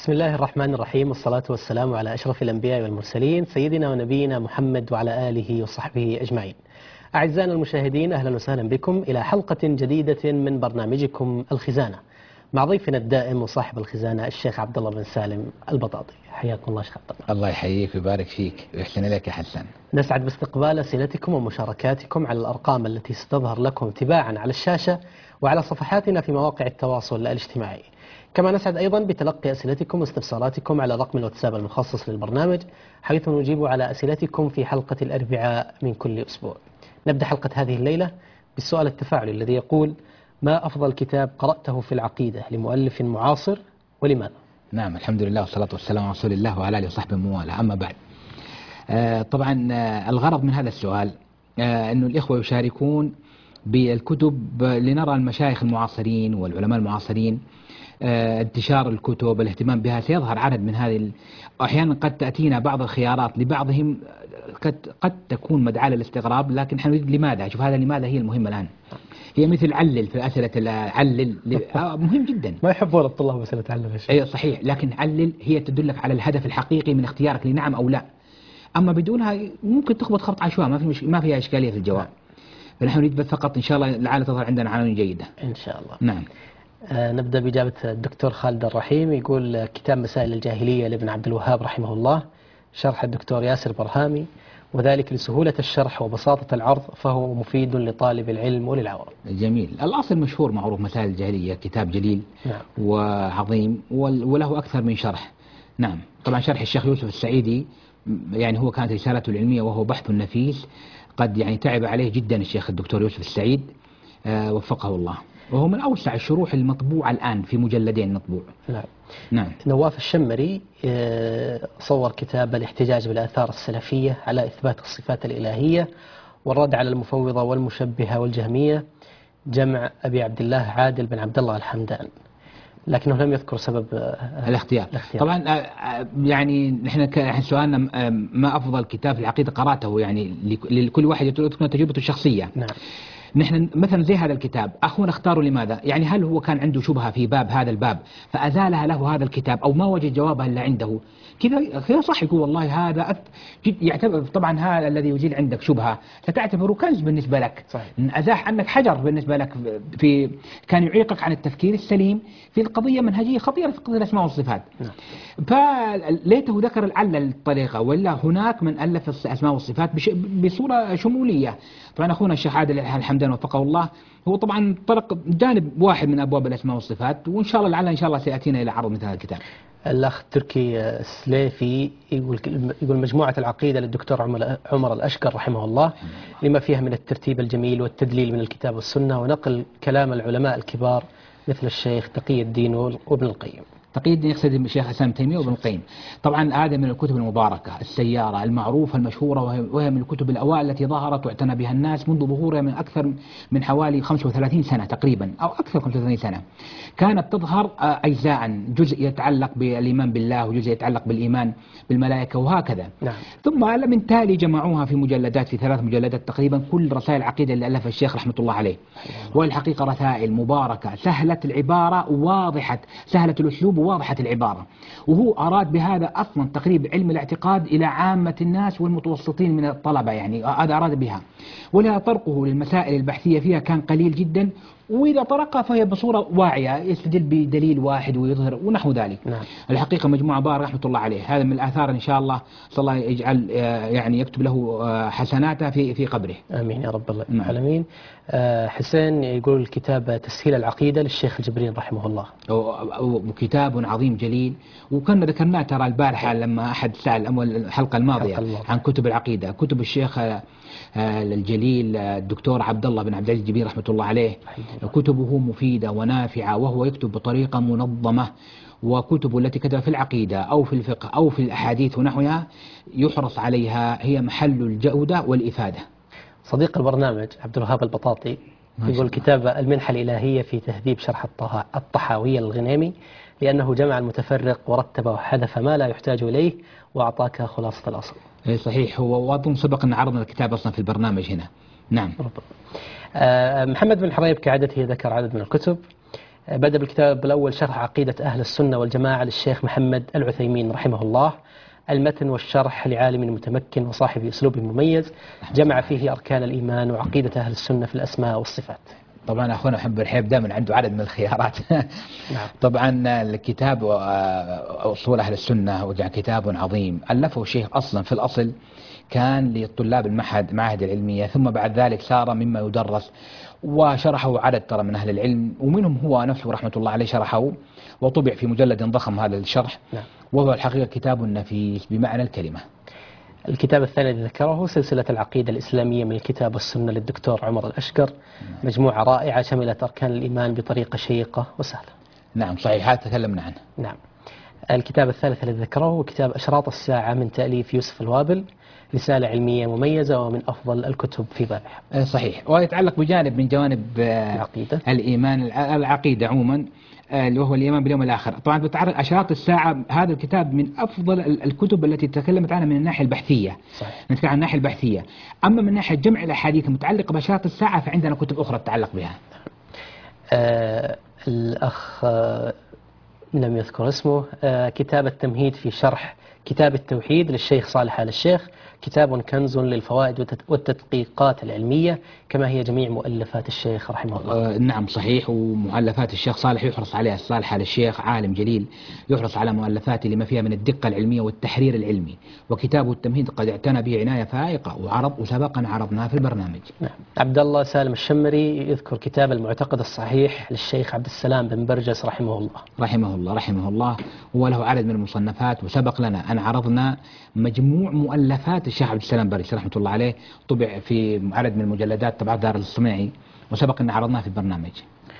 بسم الله الرحمن الرحيم، والصلاة والسلام على أشرف الأنبياء والمرسلين سيدنا ونبينا محمد وعلى آله وصحبه أجمعين. أعزائنا المشاهدين، أهلا وسهلا بكم إلى حلقة جديدة من برنامجكم الخزانة مع ضيفنا الدائم وصاحب الخزانة الشيخ عبد الله بن سالم البطاطي. حياكم الله شيخ عبد الله. الله يحييك ويبارك فيك ويحسن إليك يا حسن. نسعد باستقبال أسئلتكم ومشاركاتكم على الأرقام التي ستظهر لكم تباعا على الشاشة وعلى صفحاتنا في مواقع التواصل الاجتماعي. كما نسعد أيضا بتلقي أسئلتكم واستفساراتكم على رقم الواتساب المخصص للبرنامج، حيث نجيب على أسئلتكم في حلقة الأربعاء من كل أسبوع. نبدأ حلقة هذه الليلة بالسؤال التفاعلي الذي يقول: ما أفضل كتاب قرأته في العقيدة لمؤلف معاصر ولماذا؟ نعم، الحمد لله والصلاة والسلام على رسول الله وعلى آله وصحبه ومواله. أما بعد، طبعا الغرض من هذا السؤال أنه الإخوة يشاركون بالكتب لنرى المشايخ المعاصرين والعلماء المعاصرين انتشار الكتب، الاهتمام بها، سيظهر عدد من هذه. أحيانا قد تأتينا بعض الخيارات لبعضهم قد تكون مدعاة للاستغراب، لكن نحن نريد لماذا. شوف، هذا لماذا هي المهمة الآن. هي مثل علل في أسئلة علل مهم جدا. ما يحبون الطلاب أسئلة علل. أي صحيح، لكن علل هي تدلك على الهدف الحقيقي من اختيارك لنعم أو لا. أما بدونها ممكن تخبط خبط عشواء، ما فيها إشكالية في الجواب. فنحن نريد بس فقط إن شاء الله لعل تظهر عندنا عناوين جيدة إن شاء الله. نعم. نبدأ بإجابة الدكتور خالد الرحيم. يقول: كتاب مسائل الجاهلية لابن عبد الوهاب رحمه الله، شرح الدكتور ياسر برهامي، وذلك لسهولة الشرح وبساطة العرض، فهو مفيد لطالب العلم وللعوام. جميل. الأصل مشهور معروف، مسائل الجاهلية كتاب جليل نعم. وعظيم وله أكثر من شرح. نعم، طبعا شرح الشيخ يوسف السعيدي يعني هو كانت رسالته العلمية وهو بحث نفيس، قد يعني تعب عليه جدا الشيخ الدكتور يوسف السعيد وفقه الله، وهو من أوسع الشروح المطبوعة الآن في مجلدين مطبوع. نعم. نعم. نواف الشمري صور كتاب الاحتجاج بالآثار السلفية على إثبات الصفات الإلهية والرد على المفوضة والمشبهة والجهمية، جمع أبي عبد الله عادل بن عبد الله الحمدان، لكنه لم يذكر سبب الاختيار. طبعا يعني نحن سؤالنا ما أفضل كتاب في العقيدة قرأته، يعني لكل واحد تكون تجربته الشخصية. نعم. نحن مثلا زي هذا الكتاب أخونا اختاره لماذا؟ يعني هل هو كان عنده شبهة في باب هذا الباب فأزالها له هذا الكتاب، أو ما وجد جوابها إلا عنده كذا صح يقول والله هذا يعتبر. طبعا هذا الذي يزيل عندك شبهة ستعتبره كنز بالنسبة لك. صحيح. أزاح عنك حجر بالنسبة لك، كان يعيقك عن التفكير السليم في القضية منهجية خطيرة في قضية الأسماء والصفات. فليته ذكر العلل الطريقة، ولا هناك من ألف الأسماء والصفات بصورة شمولية. طبعا أخونا الشيخ عادل الحمدان وفقه الله هو طبعا طرق جانب واحد من أبواب الأسماء والصفات، وإن شاء الله لعل إن شاء الله سيأتينا إلى عرض مثل هذا الكتاب. الأخ تركي السليفي يقول مجموعة العقيدة للدكتور عمر الأشقر رحمه الله، لما فيها من الترتيب الجميل والتدليل من الكتاب والسنة ونقل كلام العلماء الكبار مثل الشيخ تقي الدين وابن القيم. تقي الدين يقصد الشيخ حسن تيمية وابن القيم. طبعا هذا من الكتب المباركة السيارة المعروفة المشهورة، وهي من الكتب الأوائل التي ظهرت واعتنى بها الناس منذ ظهورها من أكثر من حوالي 35 سنة تقريبا، أو أكثر 35 سنة. كانت تظهر أجزاء، جزء يتعلق بالإيمان بالله وجزء يتعلق بالإيمان بالملائكة وهكذا. نعم. ثم من تالي جمعوها في مجلدات، في 3 مجلدات تقريبا، كل رسائل العقيدة اللي ألفها الشيخ رحمة الله عليه. والحقيقة رسائل مباركة سهلة العبارة واضحة، سهلة الأسلوب واضحة العبارة، وهو أراد بهذا أصلا تقريب علم الاعتقاد إلى عامة الناس والمتوسطين من الطلبة، يعني هذا أراد بها. ولها طرقه للمسائل البحثية فيها كان قليل جدا، وإذا طرقها فهي بصورة واعية يستدل بدليل واحد ويظهر ونحو ذلك. نعم. الحقيقة مجموعة بار رحمة الله عليه، هذا من الآثار إن شاء الله صلى الله يجعل يعني يكتب له حسناته في قبره. آمين يا رب العالمين. حسين يقول كتاب تسهيل العقيدة للشيخ الجبرين رحمه الله، وكتاب عظيم جليل، وكنا ذكرناه ترى البارحة لما أحد سأل الحلقة الماضية عن كتب العقيدة، كتب الشيخ الجليل الدكتور عبد الله بن عبد العزيز الجبري رحمة الله عليه. كتبه مفيدة ونافعة، وهو يكتب بطريقة منظمة، وكتب التي كتب في العقيدة أو في الفقه أو في الأحاديث ونحوها يحرص عليها، هي محل الجودة والإفادة. صديق البرنامج عبد الوهاب البطاطي يقول كتاب المنحة الإلهية في تهذيب شرح الطحاوية للغنيمي، لأنه جمع المتفرق ورتب وحذف ما لا يحتاج إليه وأعطاك خلاصة الأصل. صحيح، هو وأظن سبق أن عرضنا الكتاب أصلا في البرنامج هنا. نعم. محمد بن حريب كعادته ذكر عدد من الكتب. بدأ بالكتاب الأول شرح عقيدة أهل السنة والجماعة للشيخ محمد العثيمين رحمه الله. المتن والشرح لعالم متمكن وصاحب أسلوب مميز جمع فيه أركان الإيمان وعقيدة أهل السنة في الأسماء والصفات. طبعا أخونا محب الرحيب دائما عنده عدد من الخيارات. نعم. طبعا الكتاب أصول أهل السنة وجاء كتاب عظيم ألفه الشيخ أصلا في الأصل كان للطلاب المعاهد العلمية، ثم بعد ذلك صار مما يدرس وشرحه عدد ترى من أهل العلم، ومنهم هو نفسه رحمة الله عليه شرحه وطبع في مجلد ضخم هذا الشرح. نعم. وهو الحقيقة كتاب نفيس بمعنى الكلمة. الكتاب الثاني الذي ذكره سلسلة العقيدة الإسلامية من الكتاب والسنة للدكتور عمر الأشقر. مجموعة رائعة شملت أركان الإيمان بطريقة شيقة وسهلة. نعم صحيح، هذا تكلمنا عنه. نعم. الكتاب الثالث الذي ذكره هو كتاب أشراط الساعة من تأليف يوسف الوابل، رسالة علمية مميزة ومن أفضل الكتب في بابها. صحيح، ويتعلق بجانب من جوانب العقيدة، الإيمان، العقيدة عموما، اللي هو الإيمان باليوم الآخر. طبعا بتعرض أشراط الساعة، هذا الكتاب من أفضل الكتب التي تكلمت عنها من الناحية البحثية. صحيح. نتكلم عن الناحية البحثية. أما من ناحية جمع الأحاديث المتعلقة بأشراط الساعة فعندنا كتب أخرى تتعلق بها. الأخ لم يذكر اسمه، كتاب التمهيد في شرح كتاب التوحيد للشيخ صالح آل الشيخ، كتاب كنز للفوائد والتدقيقات العلمية كما هي جميع مؤلفات الشيخ رحمه الله. نعم صحيح، ومؤلفات الشيخ صالح يحرص عليها. صالح آل الشيخ عالم جليل يحرص على مؤلفاته لما فيها من الدقة العلمية والتحرير العلمي، وكتابه التمهيد قد اعتنى به عناية فائقة وسبقا عرضناها في البرنامج. نعم. عبد الله سالم الشمري يذكر كتاب المعتقد الصحيح للشيخ عبد السلام بن برجس رحمه الله. رحمه الله، وله عدد من المصنفات، وسبق لنا أن عرضنا مجموع مؤلفات الشيخ عبد السلام برجس رحمه الله عليه، طبع في عدد من المجلدات طبعات دار الصناعي، وسبق أن عرضناه في البرنامج.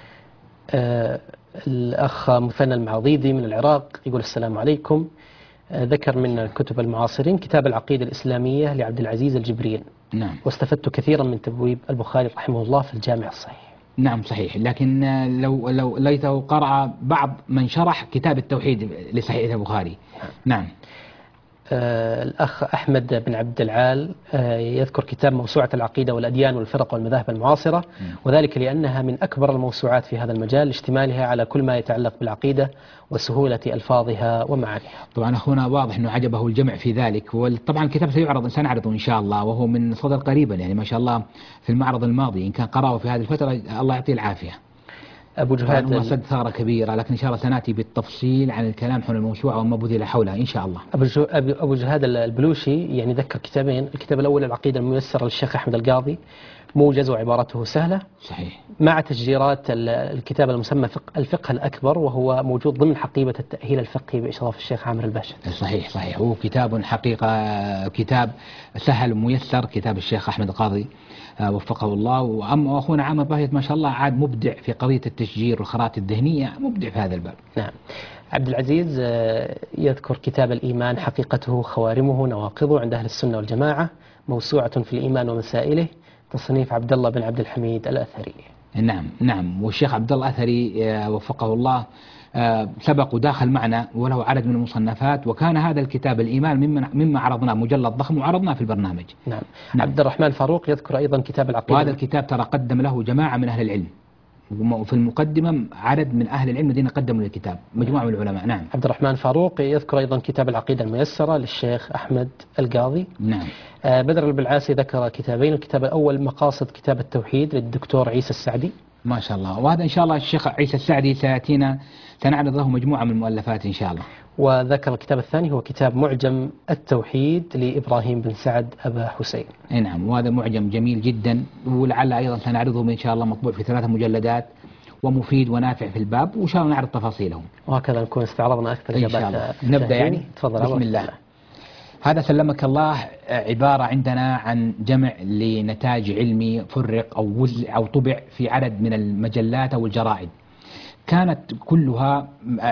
الأخ مثنى المعضيدي من العراق يقول السلام عليكم، ذكر من الكتب المعاصرين كتاب العقيدة الإسلامية لعبد العزيز الجبرين. نعم. واستفدت كثيرا من تبويب البخاري رحمه الله في الجامع الصحيح. نعم صحيح، لكن لو ليته قرأ بعض من شرح كتاب التوحيد لصحيح البخاري. نعم. الأخ أحمد بن عبد العال يذكر كتاب موسوعة العقيدة والأديان والفرق والمذاهب المعاصرة، وذلك لأنها من أكبر الموسوعات في هذا المجال لاشتمالها على كل ما يتعلق بالعقيدة وسهولة ألفاظها ومعانيها. طبعا أخونا واضح أنه عجبه الجمع في ذلك، وطبعا الكتاب سيعرض، سنعرضه إن شاء الله، وهو من صدر قريبا يعني ما شاء الله في المعرض الماضي، إن كان قرأه في هذه الفترة الله يعطيه العافية. أبو جهاد هو صد ثارة كبيرة، لكن إن شاء الله سنأتي بالتفصيل عن الكلام حول الموسوعة وما بذل حولها إن شاء الله. أبو جهاد البلوشي يعني ذكر كتابين، الكتاب الأول العقيدة الميسرة للشيخ أحمد القاضي، موجز وعبارته سهلة. صحيح. مع تشجيرات الكتاب المسمى الفقه الأكبر، وهو موجود ضمن حقيبة التأهيل الفقهي بإشراف الشيخ عامر الباشا. صحيح، هو كتاب حقيقة كتاب سهل وميسر، كتاب الشيخ أحمد القاضي وفقه الله. وأما أخونا عامر باهيت ما شاء الله عاد مبدع في قضية التشجير والخرائط الذهنية، مبدع في هذا الباب. نعم. عبد العزيز يذكر كتاب الإيمان حقيقته خوارمه نواقضه عند أهل السنة والجماعة، موسوعة في الإيمان ومسائله، تصنيف عبد الله بن عبد الحميد الأثري. نعم، والشيخ عبد الله الأثري وفقه الله سبق وداخل معنا وله عدد من المصنفات، وكان هذا الكتاب الإيمان مما عرضناه مجلد ضخم وعرضناه في البرنامج. نعم. عبد الرحمن فاروق يذكر أيضا كتاب العقيدة، وهذا الكتاب ترى قدم له جماعة من أهل العلم، وفي المقدمة عدد من أهل العلم الذين قدموا للكتاب، مجموعة من العلماء. نعم. عبد الرحمن فاروق يذكر أيضا كتاب العقيدة الميسرة للشيخ أحمد القاضي. نعم. بدر البلعاسي ذكر كتابين، الكتاب الأول مقاصد كتاب التوحيد للدكتور عيسى السعدي. ما شاء الله، وهذا إن شاء الله الشيخ عيسى السعدي سيأتينا، سنعرض له مجموعة من المؤلفات إن شاء الله. وذكر الكتاب الثاني هو كتاب معجم التوحيد لإبراهيم بن سعد أبا حسين. نعم، وهذا معجم جميل جدا، ولعل أيضا سنعرضه إن شاء الله مطبوع في 3 مجلدات ومفيد ونافع في الباب، وإن شاء الله نعرض تفاصيله. وهكذا نكون استعرضنا أكثر إن شاء الله. نبدأ يعني. تفضل. بسم الله. هذا سلمك الله عبارة عندنا عن جمع لنتاج علمي فرق أو وزع أو طبع في عدد من المجلات أو الجرائد، كانت كلها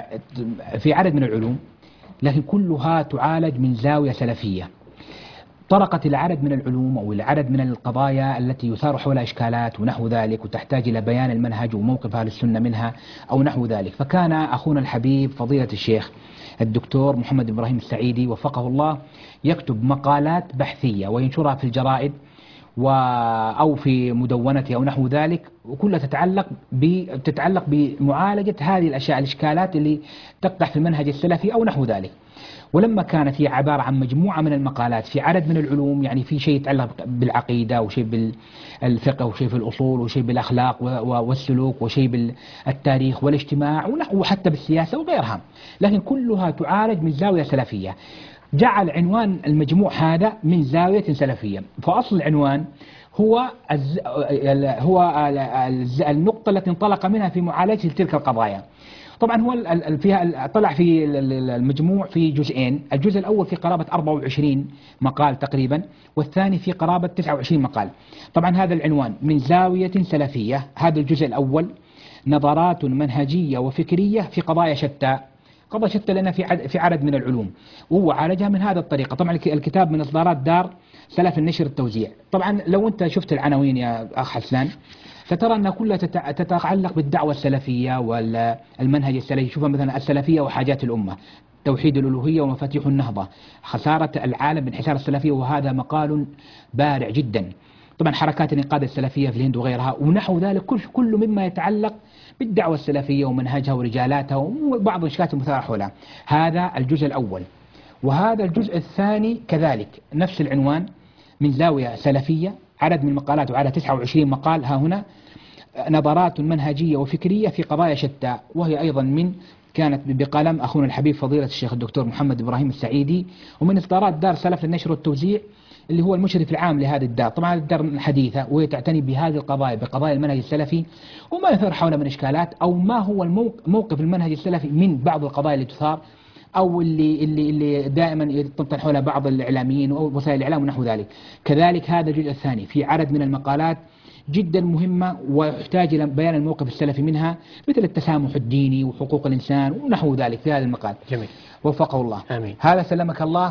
في عدد من العلوم، لكن كلها تعالج من زاوية سلفية. طرقت إلى عدد من العلوم أو إلى عدد من القضايا التي يثار حولها إشكالات ونحو ذلك، وتحتاج إلى بيان المنهج وموقف أهل السنة منها أو نحو ذلك. فكان أخونا الحبيب فضيلة الشيخ الدكتور محمد إبراهيم السعيدي وفقه الله يكتب مقالات بحثية وينشرها في الجرائد، أو في مدونته أو نحو ذلك، وكلها تتعلق بمعالجة هذه الأشياء الإشكالات اللي تقدح في المنهج السلفي أو نحو ذلك. ولما كانت هي عبارة عن مجموعة من المقالات في عدد من العلوم، يعني في شيء يتعلق بالعقيدة وشيء بالفقه وشيء في الأصول وشيء بالأخلاق والسلوك وشيء بالتاريخ والاجتماع وحتى بالسياسة وغيرها، لكن كلها تعالج من زاوية سلفية. جعل عنوان المجموع هذا من زاوية سلفية، فأصل العنوان هو النقطة التي انطلق منها في معالجة تلك القضايا. طبعا هو فيها طلع في المجموع في جزئين، الجزء الأول في قرابة 24 مقال تقريبا، والثاني في قرابة 29 مقال. طبعا هذا العنوان من زاوية سلفية، هذا الجزء الأول، نظرات منهجية وفكرية في قضايا شتى، قضايا شتى لنا في عدد من العلوم، وهو عالجها من هذه الطريقة. طبعا الكتاب من إصدارات دار سلف النشر التوزيع. طبعا لو أنت شفت العناوين يا أخ حسان سترى أنها كلها تتعلق بالدعوة السلفية والمنهج السلفي. شوف مثلا السلفية وحاجات الأمة، توحيد الألوهية ومفاتيح النهضة، خسارة العالم بانحسار السلفية، وهذا مقال بارع جدا. طبعا حركات الإنقاذ السلفية في الهند وغيرها ونحو ذلك، كل مما يتعلق بالدعوة السلفية ومنهجها ورجالاتها وبعض الإشكالات المثارة حولها. هذا الجزء الأول. وهذا الجزء الثاني كذلك نفس العنوان، من زاوية سلفية، عدد من المقالات وعلى 29 مقال ها هنا، نظرات منهجية وفكرية في قضايا شتى، وهي أيضا كانت بقلم أخونا الحبيب فضيلة الشيخ الدكتور محمد إبراهيم السعيدي، ومن إصدارات دار سلف للنشر والتوزيع اللي هو المشرف العام لهذه الدار. طبعا هذه الدار حديثة وهي تعتني بهذه القضايا، بقضايا المنهج السلفي وما يثار حولها من إشكالات، أو ما هو موقف المنهج السلفي من بعض القضايا اللي تثار أو اللي دائما يطرح حولها بعض الإعلاميين أو وسائل الإعلام ونحو ذلك. كذلك هذا الجزء الثاني في عدد من المقالات جدا مهمة ويحتاج إلى بيان الموقف السلفي منها، مثل التسامح الديني وحقوق الإنسان ونحو ذلك في هذا المقال. جميل. وفقه الله. آمين. هذا سلمك الله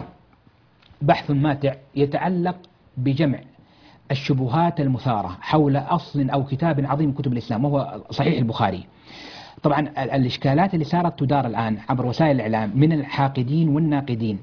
بحث ماتع يتعلق بجمع الشبهات المثارة حول أصل أو كتاب عظيم من كتب الإسلام وهو صحيح البخاري. طبعا الإشكالات اللي صارت تدار الآن عبر وسائل الإعلام من الحاقدين والناقدين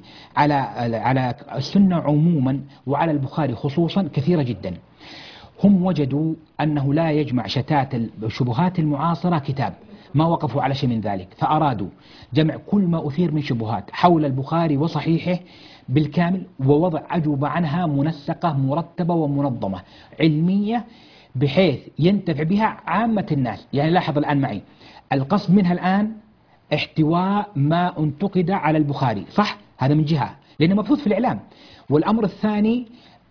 على السنة عموما وعلى البخاري خصوصا كثيرة جدا. هم وجدوا أنه لا يجمع شتات الشبهات المعاصرة كتاب، ما وقفوا على شيء من ذلك، فأرادوا جمع كل ما أثير من شبهات حول البخاري وصحيحه بالكامل، ووضع أجوبة عنها منسقة مرتبة ومنظمة علمية بحيث ينتفع بها عامة الناس. يعني لاحظ الآن معي، القصد منها الآن احتواء ما انتقد على البخاري، صح؟ هذا من جهة لأنه مبثوث في الإعلام. والأمر الثاني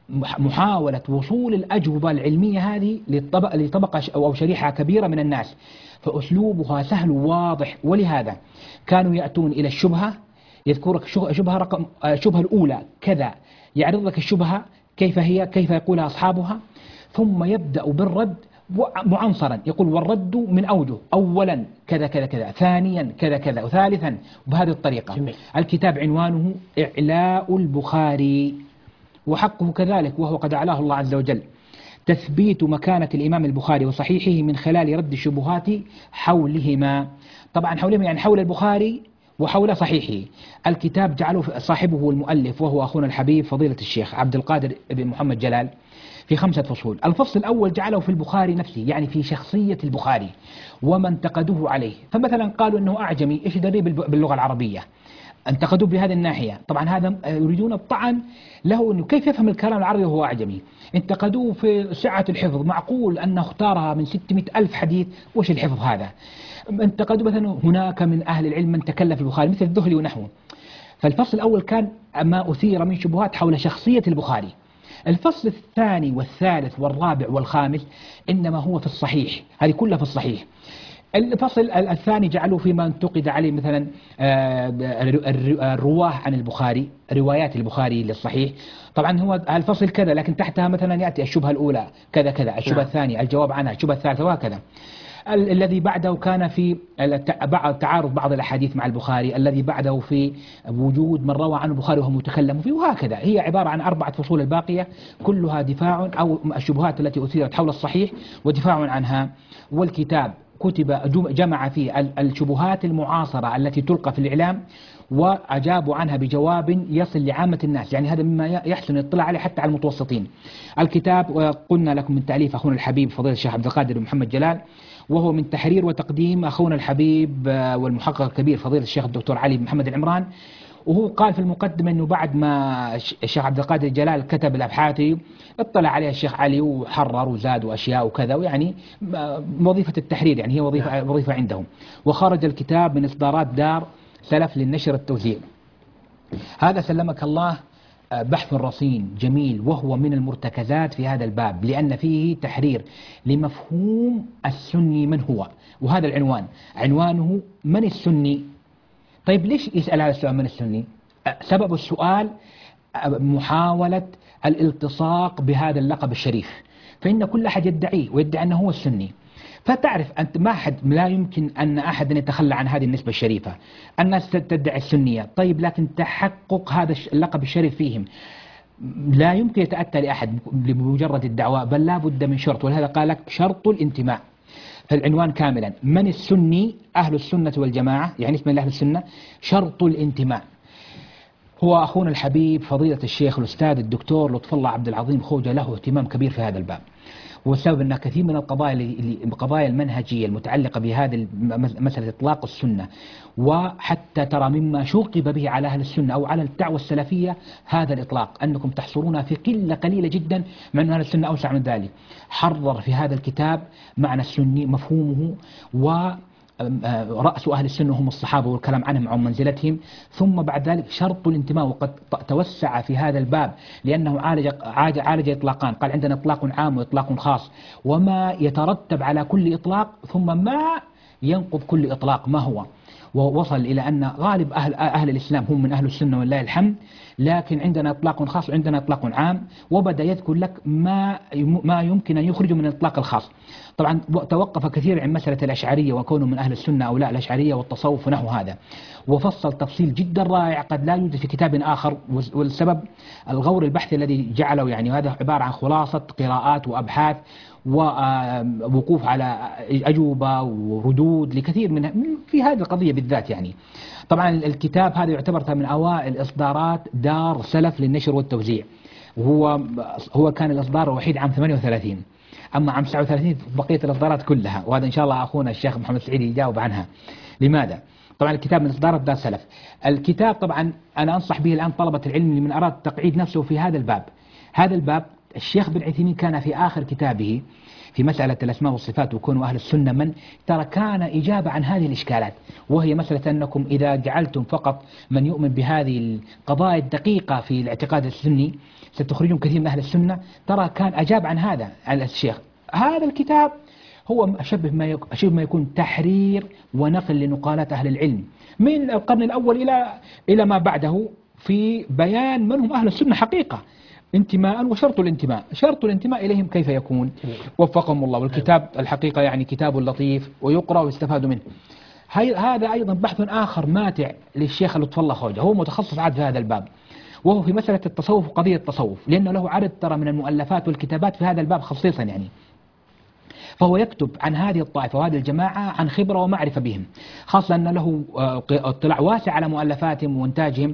محاولة وصول الأجوبة العلمية هذه لطبقة أو شريحة كبيرة من الناس، فأسلوبها سهل وواضح. ولهذا كانوا يأتون إلى الشبهة، يذكرك الشبهة الأولى كذا، يعرض لك الشبهة كيف هي، كيف يقولها أصحابها، ثم يبدأ بالرد معنصرا، يقول والرد من أوجه، أولا كذا كذا كذا، ثانيا كذا كذا، وثالثا بهذه الطريقة. جميل. الكتاب عنوانه إعلاء البخاري، وحقه كذلك وهو قد أعلاه الله عز وجل تثبيت مكانة الإمام البخاري وصحيحه من خلال رد الشبهات حولهما. طبعا حولهما يعني حول البخاري وحول صحيحه. الكتاب جعله صاحبه المؤلف وهو أخونا الحبيب فضيلة الشيخ عبد القادر بن محمد جلال في 5 فصول. الفصل الأول جعله في البخاري نفسه، يعني في شخصية البخاري وما انتقدوه عليه. فمثلا قالوا أنه أعجمي، إيش دري باللغة العربية، انتقدوه بهذه الناحية. طبعا هذا يريدون الطعن له، أنه كيف يفهم الكلام العربي وهو أعجمي. انتقدوه في سعة الحفظ، معقول أن اختارها من 600 ألف حديث، وش الحفظ هذا. انتقدوا مثلا هناك من أهل العلم من تكلف في البخاري مثل الذهلي ونحوه. فالفصل الأول كان ما أثير من شبهات حول شخصية البخاري. الفصل الثاني والثالث والرابع والخامس إنما هو في الصحيح، هذه كلها في الصحيح. الفصل الثاني جعلوا فيما انتقد عليه مثلا الرواه عن البخاري، روايات البخاري للصحيح. طبعا هو الفصل كذا، لكن تحتها مثلا يأتي الشبهة الأولى كذا كذا، الشبهة الثانية الجواب عنها، الشبهة الثالثة وهكذا. الذي بعده كان في تعارض بعض الأحاديث مع البخاري، الذي بعده في وجود من روى عنه البخاري وهو متكلم فيه، وهكذا. هي عبارة عن 4 فصول الباقية كلها دفاع أو الشبهات التي أثيرت حول الصحيح ودفاع عنها. والكتاب جمع فيه الشبهات المعاصرة التي تلقى في الإعلام وأجابوا عنها بجواب يصل لعامة الناس. يعني هذا مما يحسن الاطلاع عليه حتى على المتوسطين. الكتاب قلنا لكم من تأليف أخونا الحبيب فضيلة الشيخ عبد القادر ومحمد جلال، وهو من تحرير وتقديم أخونا الحبيب والمحقق الكبير فضيلة الشيخ الدكتور علي محمد العمران. وهو قال في المقدمة أنه بعد ما الشيخ عبد القادر جلال كتب الأبحاث اطلع عليها الشيخ علي وحرر وزاد وأشياء وكذا، ويعني وظيفة التحرير يعني هي وظيفة عندهم. وخرج الكتاب من إصدارات دار سلف للنشر والتوزيع. هذا سلمك الله بحث رصين جميل، وهو من المرتكزات في هذا الباب، لأن فيه تحرير لمفهوم السني من هو. وهذا العنوان عنوانه من السني. طيب ليش يسأل هذا السؤال من السني؟ سبب السؤال محاولة الالتصاق بهذا اللقب الشريف، فإن كل أحد يدعيه ويدعي أنه هو السني. فتعرف أنت لا يمكن أن أحد يتخلى عن هذه النسبة الشريفة. الناس تدعي السنية، طيب لكن تحقق هذا اللقب الشريف فيهم لا يمكن يتأتى لأحد بمجرد الدعوة، بل لا بد من شرط، ولهذا قال لك شرط الانتماء. فالعنوان كاملا من السني، أهل السنة والجماعة، يعني اسم أهل السنة، شرط الانتماء. هو أخونا الحبيب فضيلة الشيخ الأستاذ الدكتور لطف الله عبد العظيم خوجة له اهتمام كبير في هذا الباب، والسبب أن كثير من القضايا المنهجية المتعلقة بهذه مسألة إطلاق السنة، وحتى ترى مما شوقب به على أهل السنة أو على الدعوة السلفية هذا الإطلاق، أنكم تحصرونها في قلة قليلة جدا، مع أن أهل السنة أوسع من ذلك. حرر في هذا الكتاب معنى السني، مفهومه، ورأس أهل السنة هم الصحابة والكلام عنهم عن منزلتهم، ثم بعد ذلك شرط الانتماء، وقد توسع في هذا الباب لأنه عالج إطلاقان. قال عندنا إطلاق عام وإطلاق خاص، وما يترتب على كل إطلاق، ثم ما ينقض كل إطلاق ما هو. ووصل إلى أن غالب أهل الإسلام هم من أهل السنة ولله الحمد، لكن عندنا إطلاق خاص وعندنا إطلاق عام، وبدأ يذكر لك ما يمكن أن يخرج من الإطلاق الخاص. طبعا توقف كثير عن مسألة الأشعرية وكونه من أهل السنة أو لا، الأشعرية والتصوف ونحو هذا، وفصل تفصيل جدا رائع قد لا يوجد في كتاب آخر. والسبب الغور البحثي الذي جعله، يعني هذا عبارة عن خلاصة قراءات وأبحاث ووقوف على أجوبة وردود لكثير من في هذه القضية بالذات. يعني طبعا الكتاب هذا يعتبر من أوائل إصدارات دار سلف للنشر والتوزيع، وهو كان الإصدار الوحيد عام 38، أما عام 39 بقية الإصدارات كلها، وهذا إن شاء الله أخونا الشيخ محمد سعيد يجاوب عنها. لماذا؟ طبعا الكتاب من إصدارات دار سلف. الكتاب طبعا أنا أنصح به الآن طلبة العلم لمن أراد تقعيد نفسه في هذا الباب. هذا الباب الشيخ بن عثيمين كان في آخر كتابه في مسألة الأسماء والصفات وكونوا أهل السنة من ترى كان إجابة عن هذه الإشكالات، وهي مسألة أنكم إذا جعلتم فقط من يؤمن بهذه القضايا الدقيقة في الاعتقاد السني ستخرجون كثير من أهل السنة. ترى كان أجاب عن هذا على الشيخ. هذا الكتاب هو أشبه ما يكون تحرير ونقل لنقالات أهل العلم من القرن الأول إلى ما بعده، في بيان من هم أهل السنة حقيقة انتماء وشرط الانتماء. شرط الانتماء إليهم كيف يكون؟ وفقهم الله. والكتاب الحقيقة يعني كتاب لطيف ويقرأ ويستفاد منه. هذا أيضا بحث آخر ماتع للشيخ لطف الله خوجة، هو متخصص عاد في هذا الباب، وهو في مسألة التصوف وقضية التصوف، لأنه له عدد ترى من المؤلفات والكتابات في هذا الباب خصيصا يعني. فهو يكتب عن هذه الطائفة وهذه الجماعة عن خبرة ومعرفة بهم، خاصة أن له اطلاع واسع على مؤلفاتهم وإنتاجهم،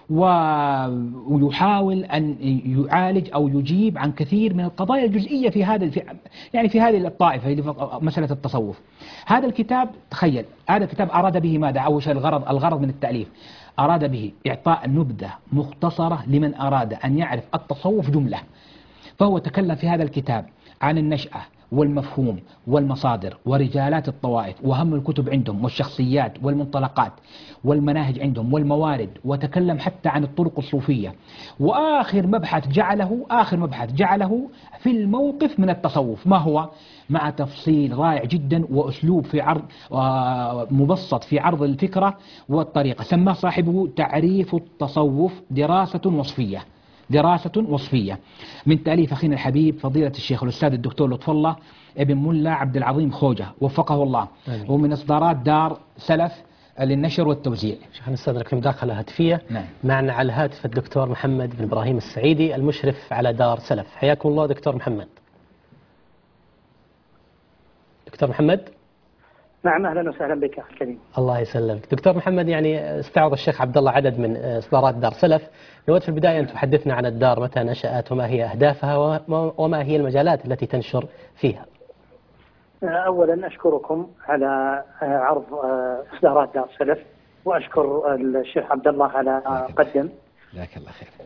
ويحاول أن يعالج أو يجيب عن كثير من القضايا الجزئية في هذه الطائفة، مسألة التصوف. هذا الكتاب تخيل، هذا الكتاب أراد به ماذا؟ أول شيء الغرض من التأليف أراد به إعطاء نبذة مختصرة لمن أراد أن يعرف التصوف جملة. فهو تكلم في هذا الكتاب عن النشأة والمفهوم والمصادر ورجالات الطوائف وأهم الكتب عندهم والشخصيات والمنطلقات والمناهج عندهم والموارد، وتكلم حتى عن الطرق الصوفية. وآخر مبحث جعله في الموقف من التصوف، ما هو؟ مع تفصيل رائع جدا وأسلوب في عرض مبسط في عرض الفكرة والطريقة، سماه صاحبه تعريف التصوف دراسة وصفية من تأليف أخينا الحبيب فضيلة الشيخ الأستاذ الدكتور لطف الله ابن ملا عبد العظيم خوجة وفقه الله، ومن إصدارات دار سلف للنشر والتوزيع. شيخ نستأذنك في مداخلة هاتفية. نعم. معنا على الهاتف الدكتور محمد بن إبراهيم السعيدي المشرف على دار سلف. حياكم الله دكتور محمد. دكتور محمد. نعم، أهلا وسهلا بك أخي الكريم. الله يسلمك دكتور محمد. يعني استعرض الشيخ عبد الله عدد من إصدارات دار سلف. نود في البداية أن تحدثنا عن الدار، متى نشأت وما هي أهدافها وما هي المجالات التي تنشر فيها. أولا أشكركم على عرض إصدارات دار سلف، وأشكر الشيخ عبد الله على قدم. جزاك الله خير.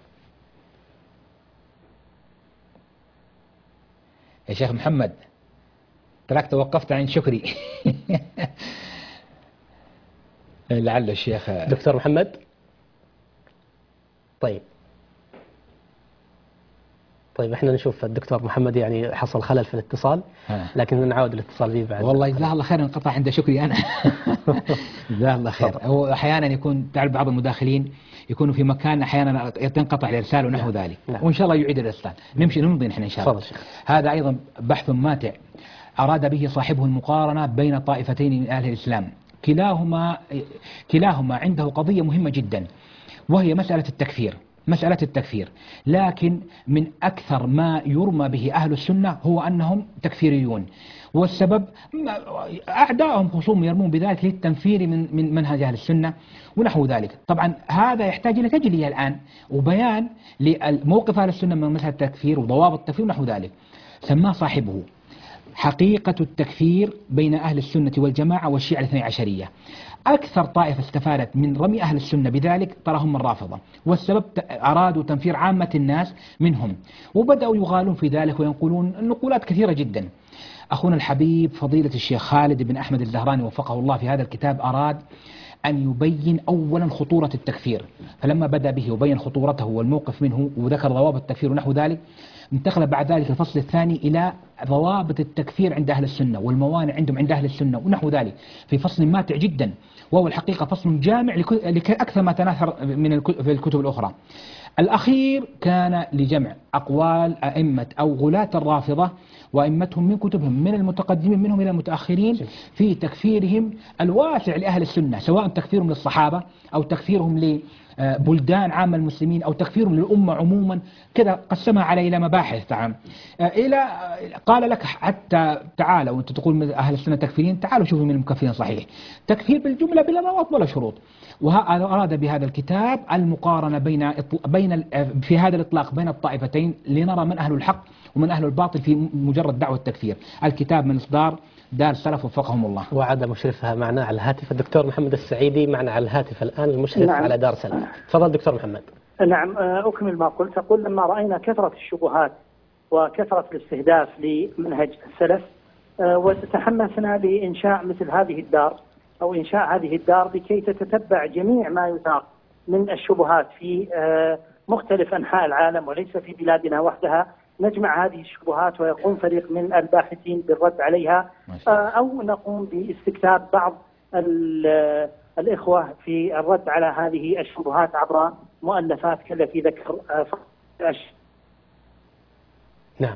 يا شيخ محمد تراك توقفت عن شكري. لعل الشيخ دكتور محمد. طيب احنا نشوف الدكتور محمد يعني حصل خلل في الاتصال، لكن نعود الاتصال به بعد. والله جزاه الله خير انقطع عند شكري انا. جزاه الله خير. هو احيانا يكون تعرف بعض المداخلين يكونوا في مكان احيانا تنقطع الارسال ونحو ذلك. وان شاء الله يعيد الارسال. نمضي نحن ان شاء الله. هذا ايضا بحث ماتع اراد به صاحبه المقارنه بين طائفتين من اهل الاسلام، كلاهما عنده قضيه مهمه جدا، وهي مساله التكفير. لكن من أكثر ما يرمى به أهل السنة هو أنهم تكفيريون، والسبب أعداءهم خصوم يرمون بذلك للتنفير من منهج أهل السنة ونحو ذلك. طبعا هذا يحتاج إلى تجلية الآن وبيان لموقف أهل السنة من مسألة التكفير وضوابط التكفير ونحو ذلك. سماه صاحبه حقيقة التكفير بين أهل السنة والجماعة والشيعة الاثني عشرية. أكثر طائفة استفادت من رمي أهل السنة بذلك تراهم الرافضة، والسبب أرادوا تنفير عامة الناس منهم، وبدأوا يغالون في ذلك وينقلون نقولات كثيرة جدا. أخونا الحبيب فضيلة الشيخ خالد بن أحمد الزهراني وفقه الله في هذا الكتاب أراد أن يبين أولا خطورة التكفير، فلما بدأ به وبين خطورته والموقف منه وذكر ضوابط التكفير ونحو ذلك، انتقل بعد ذلك الفصل الثاني إلى ضوابط التكفير عند أهل السنة والموانع عندهم عند أهل السنة ونحو ذلك، في فصل ماتع جدا، وهو الحقيقة فصل جامع أكثر ما تناثر في الكتب الأخرى. الأخير كان لجمع أقوال أئمة أو غلاة الرافضة وأئمتهم من كتبهم من المتقدمين منهم إلى المتأخرين في تكفيرهم الواسع لأهل السنة، سواء تكفيرهم للصحابة أو تكفيرهم لبلدان عامة المسلمين أو تكفيرهم للأمة عموما، كذا قسمها على إلى مباحث. تعال إلى قال لك حتى تعالوا وأنت تقول أهل السنة تكفيرين، تعالوا شوفوا من المكفرين صحيح، تكفير بالجملة بلا نواط ولا شروط. وأراد بهذا الكتاب المقارنة بين في هذا الإطلاق بين الطائفتين لنرى من أهل الحق ومن أهل الباطل في مجرد دعوة التكفير. الكتاب من إصدار دار سلف وفقهم الله. وعد مشرفها معنا على الهاتف الدكتور محمد السعيدي، معنا على الهاتف الآن المشرف على دار سلف. تفضل دكتور محمد. نعم، أكمل ما قلت. أقول لما رأينا كثرة الشبهات وكثرة الاستهداف لمنهج السلف، وتحمسنا لإنشاء مثل هذه الدار أو إنشاء هذه الدار لكي تتتبع جميع ما يثار من الشبهات في مختلف أنحاء العالم وليس في بلادنا وحدها، نجمع هذه الشبهات ويقوم فريق من الباحثين بالرد عليها، أو نقوم باستكتاب بعض الإخوة في الرد على هذه الشبهات عبر مؤلفات كالتي ذكر. نعم.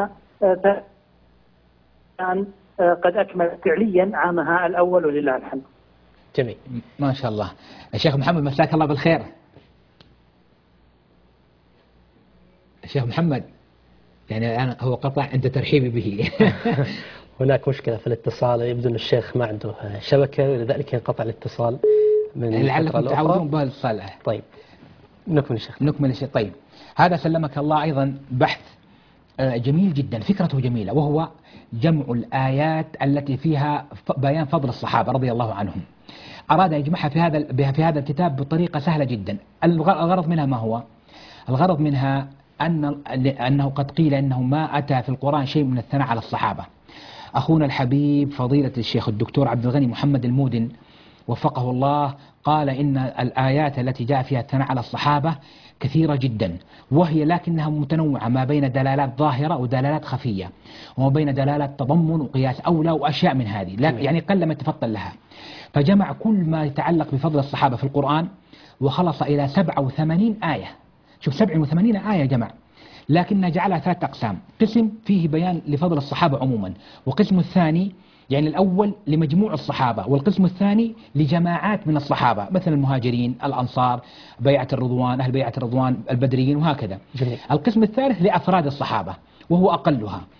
قد أكمل فعليا عامها الأول ولله الحمد. جميل ما شاء الله. الشيخ محمد مساك الله بالخير. الشيخ محمد يعني الآن هو قطع أنت ترحيبي به. هناك مشكلة في الاتصال، يبدو أن الشيخ ما عنده شبكة ولذلك ينقطع الاتصال من لعلكم تعودون بالاتصال. طيب نكمل الشيخ. طيب هذا سلمك الله أيضا بحث جميل جدا، فكرته جميلة، وهو جمع الآيات التي فيها بيان فضل الصحابة رضي الله عنهم. أراد أن يجمعها في هذا الكتاب بطريقة سهلة جدا. الغرض منها ما هو؟ الغرض منها أنه قد قيل أنه ما أتى في القرآن شيء من الثناء على الصحابة. أخونا الحبيب فضيلة الشيخ الدكتور عبد الغني محمد المودن وفقه الله قال إن الآيات التي جاء فيها الثناء على الصحابة كثيرة جدا، وهي لكنها متنوعة ما بين دلالات ظاهرة ودلالات خفية، وما بين دلالات تضمن وقياس أولى وأشياء من هذه، يعني قلما يتفضل لها. فجمع كل ما يتعلق بفضل الصحابة في القرآن وخلص إلى 87 آية. شوف 87 آية جمع، لكنها جعلها 3 أقسام. قسم فيه بيان لفضل الصحابة عموما، وقسم الثاني يعني الأول لمجموع الصحابة، والقسم الثاني لجماعات من الصحابة مثل المهاجرين، الأنصار، بيعة الرضوان، أهل بيعة الرضوان، البدريين وهكذا. جميل. القسم الثالث لأفراد الصحابة وهو أقلها.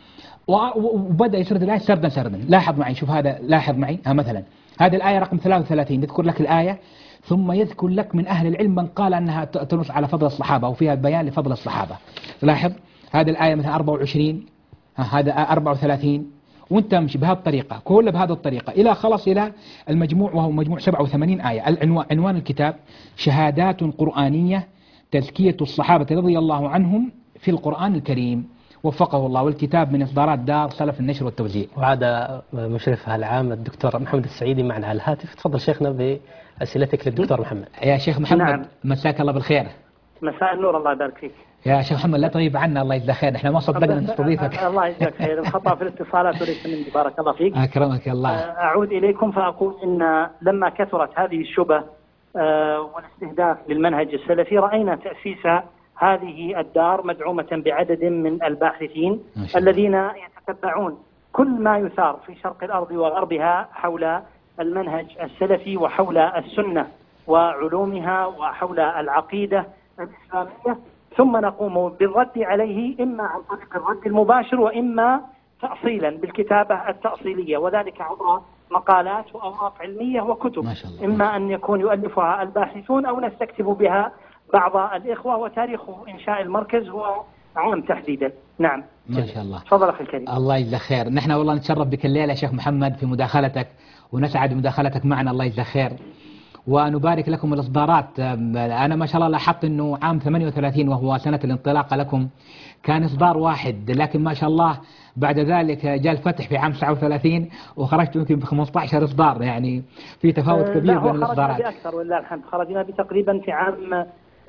وبدأ يسرد الآية سردا سردا. لاحظ معي، شوف هذا، لاحظ معي مثلا هذه الآية رقم 33 يذكر لك الآية ثم يذكر لك من أهل العلم من قال أنها تنص على فضل الصحابة وفيها بيان لفضل الصحابة. لاحظ هذه الآية مثلا 24، هذا 34، وانت تمشي بهذه الطريقة، كلها بهذه الطريقة إلى خلص إلى المجموع، وهو مجموع 87 آية. عنوان الكتاب شهادات قرآنية تزكية الصحابة رضي الله عنهم في القرآن الكريم، وفقه الله. والكتاب من إصدارات دار سلف النشر والتوزيع. وعاد مشرفها العام الدكتور محمد السعيدي معنا على الهاتف. تفضل شيخنا بأسئلتك للدكتور محمد. يا شيخ محمد، نعم. مساك الله بالخير. مساء النور، الله يبارك فيك. يا شيخ محمد لا تغيب عنا، الله يجزاك خير، احنا ما صدقنا نستضيفك. الله يجزاك خير، الخطأ في الاتصالات وليس مني، بارك الله فيك. أكرمك الله. أعود إليكم فأقول إن لما كثرت هذه الشبه والاستهداف للمنهج السلفي، رأينا تأسيس هذه الدار مدعومة بعدد من الباحثين الذين يتتبعون كل ما يثار في شرق الأرض وغربها حول المنهج السلفي وحول السنة وعلومها وحول العقيدة الإسلامية، ثم نقوم بالرد عليه إما عن طريق الرد المباشر وإما تأصيلا بالكتابة التأصيلية، وذلك عبر مقالات وأوراق علمية وكتب، ما شاء الله. إما أن يكون يؤلفها الباحثون أو نستكتب بها بعض الإخوة. وتاريخ إنشاء المركز هو عام تحديدا. نعم ما شاء الله. تفضل أخي الكريم. الله يجزاك خير. نحن والله نتشرف بك الليلة يا شيخ محمد في مداخلتك، ونسعد بمداخلتك معنا، الله يجزاك خير، ونبارك لكم الإصدارات. أنا ما شاء الله لاحظت أنه عام 38 وهو سنة الانطلاق لكم كان إصدار واحد، لكن ما شاء الله بعد ذلك جاء الفتح في عام 39 وخرجت يمكن ب 15 إصدار، يعني في تفاوت كبير بين الإصدارات. خرجنا بأكثر ولله الحمد، خرجنا بتقريبا في عام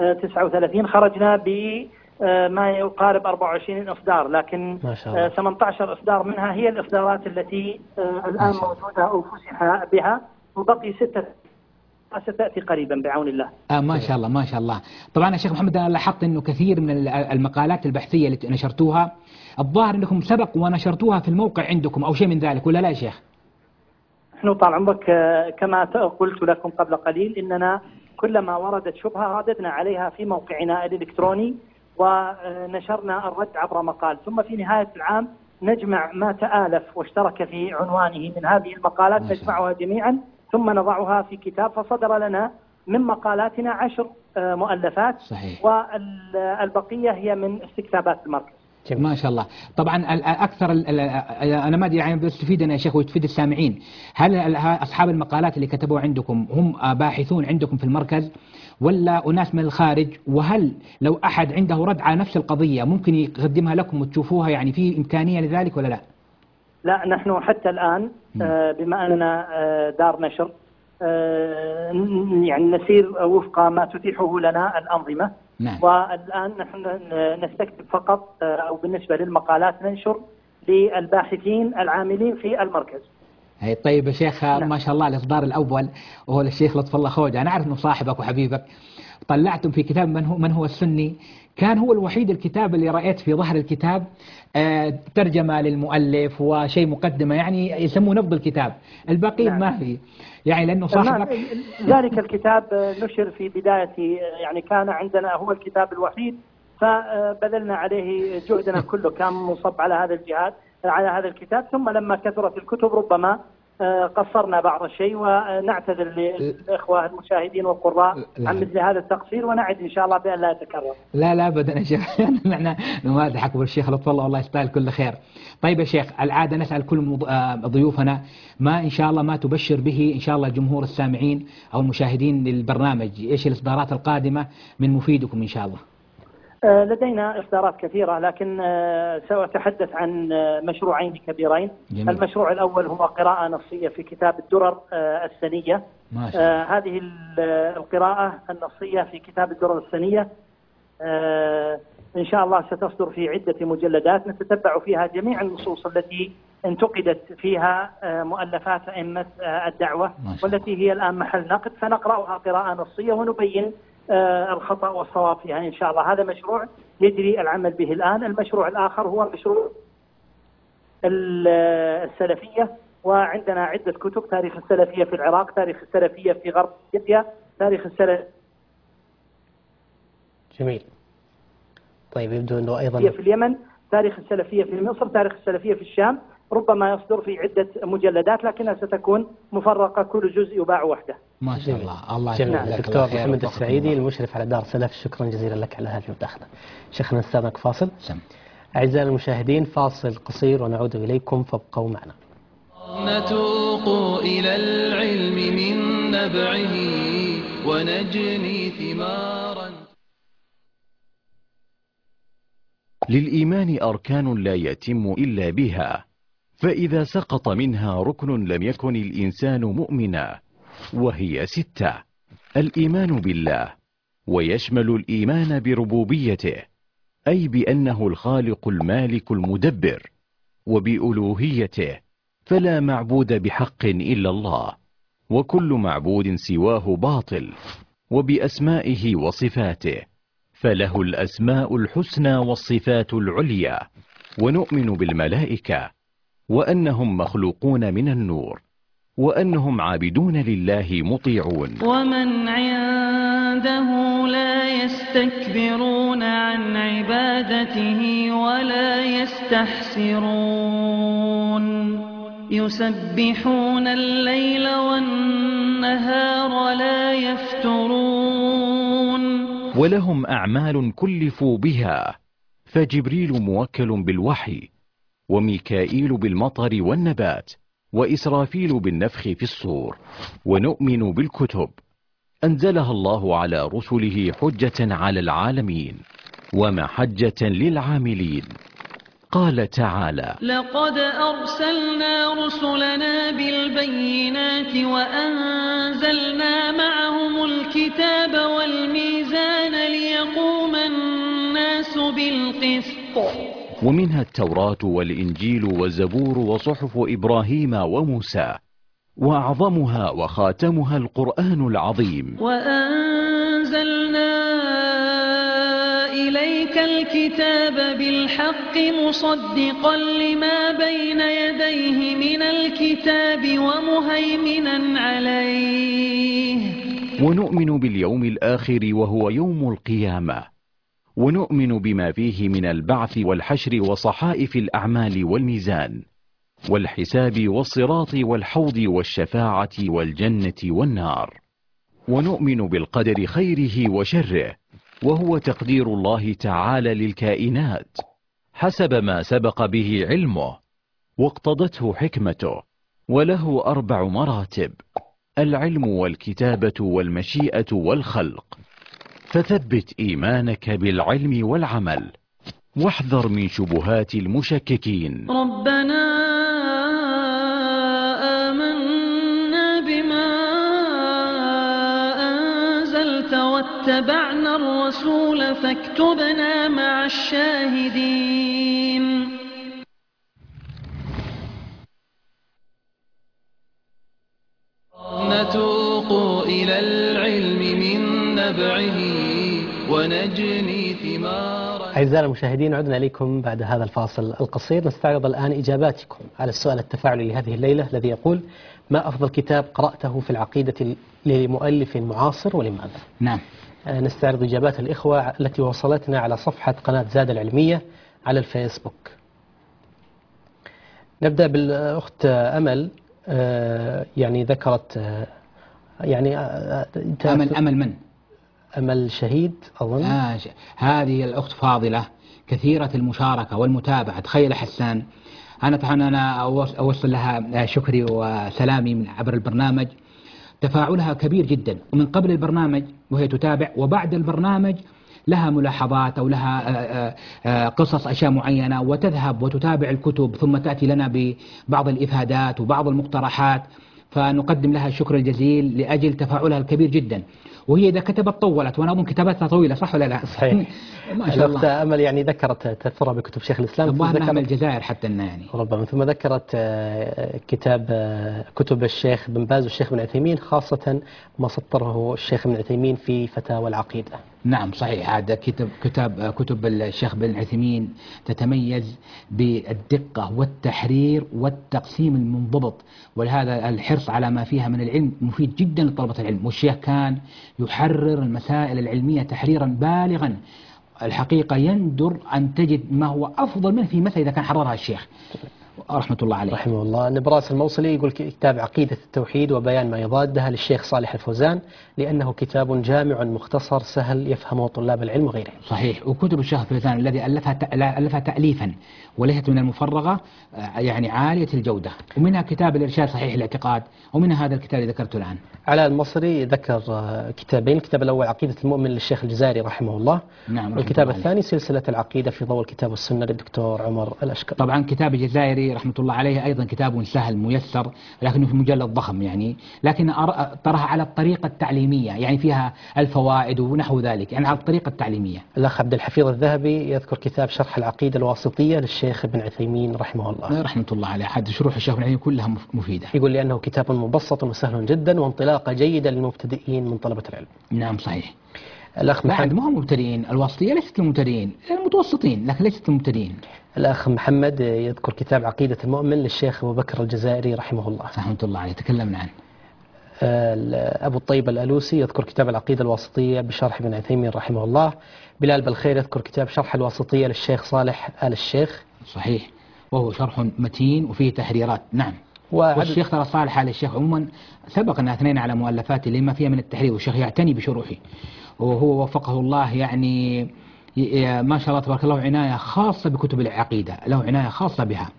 39 خرجنا ب ما يقارب 24 إصدار، لكن 18 إصدار منها هي الإصدارات التي الآن موجودة أو فسح بها، وبقي 6 ستأتي قريبا بعون الله. ما شاء الله ما شاء الله. طبعا يا شيخ محمد أنا لاحظت أنه كثير من المقالات البحثية التي نشرتوها الظاهر أنكم سبق ونشرتوها في الموقع عندكم أو شيء من ذلك، ولا لا يا شيخ؟ نحن طال عمرك كما قلت لكم قبل قليل إننا كلما وردت شبهة رددنا عليها في موقعنا الإلكتروني ونشرنا الرد عبر مقال، ثم في نهاية العام نجمع ما تآلف واشترك في عنوانه من هذه المقالات، نجمعها جميعا ثم نضعها في كتاب، فصدر لنا من مقالاتنا 10 مؤلفات. صحيح. والبقية هي من استكتابات المركز. ما شاء الله. طبعا أكثر أنا ما أدري يعني بس تفيدنا يا شيخ وتفيد السامعين، هل أصحاب المقالات اللي كتبوا عندكم هم باحثون عندكم في المركز ولا أناس من الخارج؟ وهل لو أحد عنده رد على نفس القضية ممكن يقدمها لكم وتشوفوها، يعني في إمكانية لذلك ولا لا؟ لا، نحن حتى الآن بما أننا دار نشر يعني نسير وفق ما تتيحه لنا الأنظمة. نعم. والآن نحن نستكتب فقط أو بالنسبة للمقالات ننشر للباحثين العاملين في المركز. هي طيب يا شيخ. نعم. ما شاء الله الإصدار الأول وهو للشيخ لطف الله خوجة، أنا أعرف أنه صاحبك وحبيبك، طلعتم في كتاب من هو السني، كان هو الوحيد الكتاب اللي رأيت في ظهر الكتاب ترجمة للمؤلف وشيء مقدمة، يعني يسموه نبض الكتاب، الباقي نعم. ما في، يعني لأنه صاحبك. ذلك الكتاب نشر في بداية، يعني كان عندنا هو الكتاب الوحيد، فبذلنا عليه جهدنا كله، كان منصب على هذا الجهاد على هذا الكتاب، ثم لما كثرت الكتب ربما قصرنا بعض الشيء، ونعتذر للإخوة المشاهدين والقراء عن مثل هذا التقصير، ونعد إن شاء الله بأن لا يتكرر. لا أبدا يا شيخ نحن نمادحك بالشيخ لطف الله، والله يستاهل كل خير. طيب يا شيخ، العادة نسأل كل ضيوفنا ما إن شاء الله ما تبشر به إن شاء الله جمهور السامعين أو المشاهدين للبرنامج، إيش الإصدارات القادمة من مفيدكم إن شاء الله؟ لدينا إصدارات كثيرة، لكن سأتحدث عن مشروعين كبيرين. جميل. المشروع الأول هو قراءة نصية في كتاب الدرر السنية. ما شاء الله. هذه القراءة النصية في كتاب الدرر السنية إن شاء الله ستصدر في عدة مجلدات نتتبع فيها جميع النصوص التي انتقدت فيها مؤلفات أئمة الدعوة، والتي هي الآن محل نقد، فنقرأها قراءة نصية ونبين الخطأ والصواب فيها إن شاء الله. هذا مشروع يجري العمل به الآن. المشروع الآخر هو مشروع السلفية، وعندنا عدة كتب: تاريخ السلفية في العراق، تاريخ السلفية في غرب ليبيا، تاريخ السلفية. جميل. طيب يبدو أنه أيضا في اليمن، تاريخ السلفية في مصر، تاريخ السلفية في الشام، ربما يصدر في عدة مجلدات لكنها ستكون مفرقة، كل جزء يباع وحده. ما شاء الله. الله جميل. يجزاك الدكتور الله خير محمد ووفقكم السعيدي الله. المشرف على دار سلف، شكرا جزيلا لك على هذه المداخلة. شيخنا نستأذنك فاصل. سم. أعزائي المشاهدين فاصل قصير ونعود إليكم فابقوا معنا. نتوق إلى العلم من نبعه ونجني ثمارا. للإيمان أركان لا يتم إلا بها، فإذا سقط منها ركن لم يكن الإنسان مؤمنا، وهي 6: الإيمان بالله، ويشمل الإيمان بربوبيته أي بأنه الخالق المالك المدبر، وبألوهيته فلا معبود بحق إلا الله، وكل معبود سواه باطل، وبأسمائه وصفاته فله الأسماء الحسنى والصفات العليا، ونؤمن بالملائكة وأنهم مخلوقون من النور، وأنهم عابدون لله مطيعون. ومن عنده لا يستكبرون عن عبادته ولا يستحسرون، يسبحون الليل والنهار لا يفترون. ولهم أعمال كلفوا بها، فجبريل موكل بالوحي، وميكائيل بالمطر والنبات، وإسرافيل بالنفخ في الصور. ونؤمن بالكتب أنزلها الله على رسله حجة على العالمين ومحجة للعاملين. قال تعالى: لقد أرسلنا رسلنا بالبينات وأنزلنا معهم الكتاب والميزان ليقوم الناس بالقسط. ومنها التوراة والإنجيل والزبور وصحف إبراهيم وموسى، وأعظمها وخاتمها القرآن العظيم. وأنزلنا إليك الكتاب بالحق مصدقا لما بين يديه من الكتاب ومهيمنا عليه. ونؤمن باليوم الآخر وهو يوم القيامة، ونؤمن بما فيه من البعث والحشر وصحائف الأعمال والميزان والحساب والصراط والحوض والشفاعة والجنة والنار. ونؤمن بالقدر خيره وشره، وهو تقدير الله تعالى للكائنات حسب ما سبق به علمه واقتضته حكمته، وله 4 مراتب: العلم والكتابة والمشيئة والخلق. فثبت إيمانك بالعلم والعمل، واحذر من شبهات المشككين. ربنا آمنا بما أنزلت واتبعنا الرسول فاكتبنا مع الشاهدين. نتوق إلى العلم من نبعه ونجني ثمارا. أعزائي المشاهدين، عدنا إليكم بعد هذا الفاصل القصير. نستعرض الآن إجاباتكم على السؤال التفاعلي لهذه الليلة الذي يقول: ما أفضل كتاب قرأته في العقيدة لمؤلف معاصر ولماذا؟ نعم. نستعرض إجابات الإخوة التي وصلتنا على صفحة قناة زاد العلمية على الفيسبوك. نبدأ بالأخت أمل. يعني ذكرت أمل من؟ أمل شهيد أظن. هذه الأخت فاضلة كثيرة المشاركة والمتابعة. تخيل حسان، أنا أوصل لها شكري وسلامي من عبر البرنامج. تفاعلها كبير جدا، ومن قبل البرنامج وهي تتابع، وبعد البرنامج لها ملاحظات أو لها قصص أشياء معينة، وتذهب وتتابع الكتب ثم تأتي لنا ببعض الإفادات وبعض المقترحات، فنقدم لها الشكر الجزيل لأجل تفاعلها الكبير جدا. وهي إذا كتبت طولت، وأنا أظن كتاباتها طويلة، صح ولا لا؟ صحيح. ما شاء الله. الأخت أمل يعني ذكرت تأثرها بكتب شيخ الإسلام، ثم ذكرت الجزائر حتى يعني ربما، ثم ذكرت كتب الشيخ بن باز والشيخ بن عثيمين، خاصة ما سطره الشيخ بن عثيمين في فتاوى العقيدة. نعم صحيح. هذا كتب الشيخ بن عثيمين تتميز بالدقة والتحرير والتقسيم المنضبط، ولهذا الحرص على ما فيها من العلم مفيد جدا لطلبة العلم. والشيخ كان يحرر المسائل العلمية تحريرا بالغا، الحقيقة يندر أن تجد ما هو أفضل منه في مسألة إذا كان حررها الشيخ رحمة الله عليه. رحمه الله. نبراس الموصلي يقول كتاب عقيدة التوحيد وبيان ما يضادها للشيخ صالح الفوزان، لأنه كتاب جامع مختصر سهل يفهمه طلاب العلم وغيرهم. صحيح. وكتب الشيخ الفوزان الذي ألفها تأليفا وليست من المفرغة، يعني عالية الجودة، ومنها كتاب الإرشاد صحيح الاعتقاد، ومنها هذا الكتاب اللي ذكرته الآن. علاء المصري ذكر كتابين، الكتاب الأول عقيدة المؤمن للشيخ الجزائري رحمه الله، نعم، والكتاب الثاني سلسلة العقيدة في ضوء الكتاب والسنة للدكتور عمر الأشكر. طبعا كتاب الجزائري رحمة الله عليه أيضا كتاب سهل ميسر، لكنه في مجلد ضخم يعني، لكن طرح على الطريقة التعليمية، يعني فيها الفوائد ونحو ذلك، يعني على الطريقة التعليمية. الأخ عبد الحفيظ الذهبي يذكر كتاب شرح العقيدة الواسطية للشيخ ابن عثيمين رحمه الله. رحمة الله عليه، حد شروح الشيخ ابن عثيمين كلها مفيدة. يقول لأنه كتاب مبسط وسهل جدا وانطلاقة جيدة للمبتدئين من طلبة العلم. نعم صحيح. الأخ محمد ما هم مبتدئين، الواسطية ليست للمبتدئين، المتوسطين لكن ليست للمبتدئين. الأخ محمد يذكر كتاب عقيدة المؤمن للشيخ أبو بكر الجزائري رحمه الله. رحمة الله عليه، تكلمنا عنه. أبو الطيب الألوسي يذكر كتاب العقيدة الواسطية بشرح ابن عثيمين رحمه الله. بلال بالخير يذكر كتاب شرح الواسطية للشيخ صالح آل الشيخ. صحيح، وهو شرح متين وفيه تحريرات. نعم. والشيخ ترى صالح آل الشيخ عموما سبق أن أثنينا على مؤلفاته لما فيها من التحرير، والشيخ يعتني بشروحه، وهو وفقه الله يعني ما شاء الله تبارك الله عناية خاصة بكتب العقيدة، له عناية خاصة بها.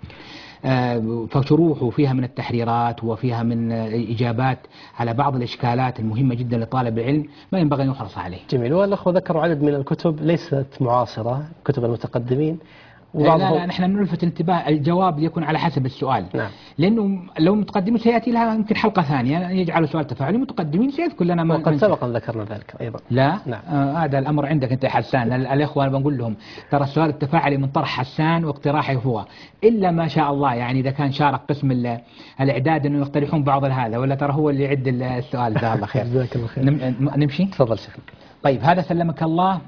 فشروحه فيها من التحريرات وفيها من الإجابات على بعض الإشكالات المهمة جدا لطالب العلم، ما ينبغي أن يحرص عليه. جميل. والأخوة ذكروا عدد من الكتب ليست معاصرة، كتب المتقدمين. لا نحن نلفت الانتباه، الجواب يكون على حسب السؤال. نعم. لأنه لو متقدمين سيأتي لها يمكن حلقة ثانية يجعل سؤال تفاعلي، متقدمين سيذكر لنا ما وقد سبق أن ذكرنا ذلك أيضا. لا نعم. هذا الأمر عندك أنت يا حسان. الإخوة أنا بقول لهم ترى السؤال التفاعلي من طرح حسان واقتراحه هو، إلا ما شاء الله يعني إذا كان شارك قسم الإعداد أنه يقترحون بعض هذا، ولا ترى هو اللي يعد السؤال. جزاه الله خير. جزاك الله خير. نمشي. تفضل شيخنا. طيب هذا سلمك الله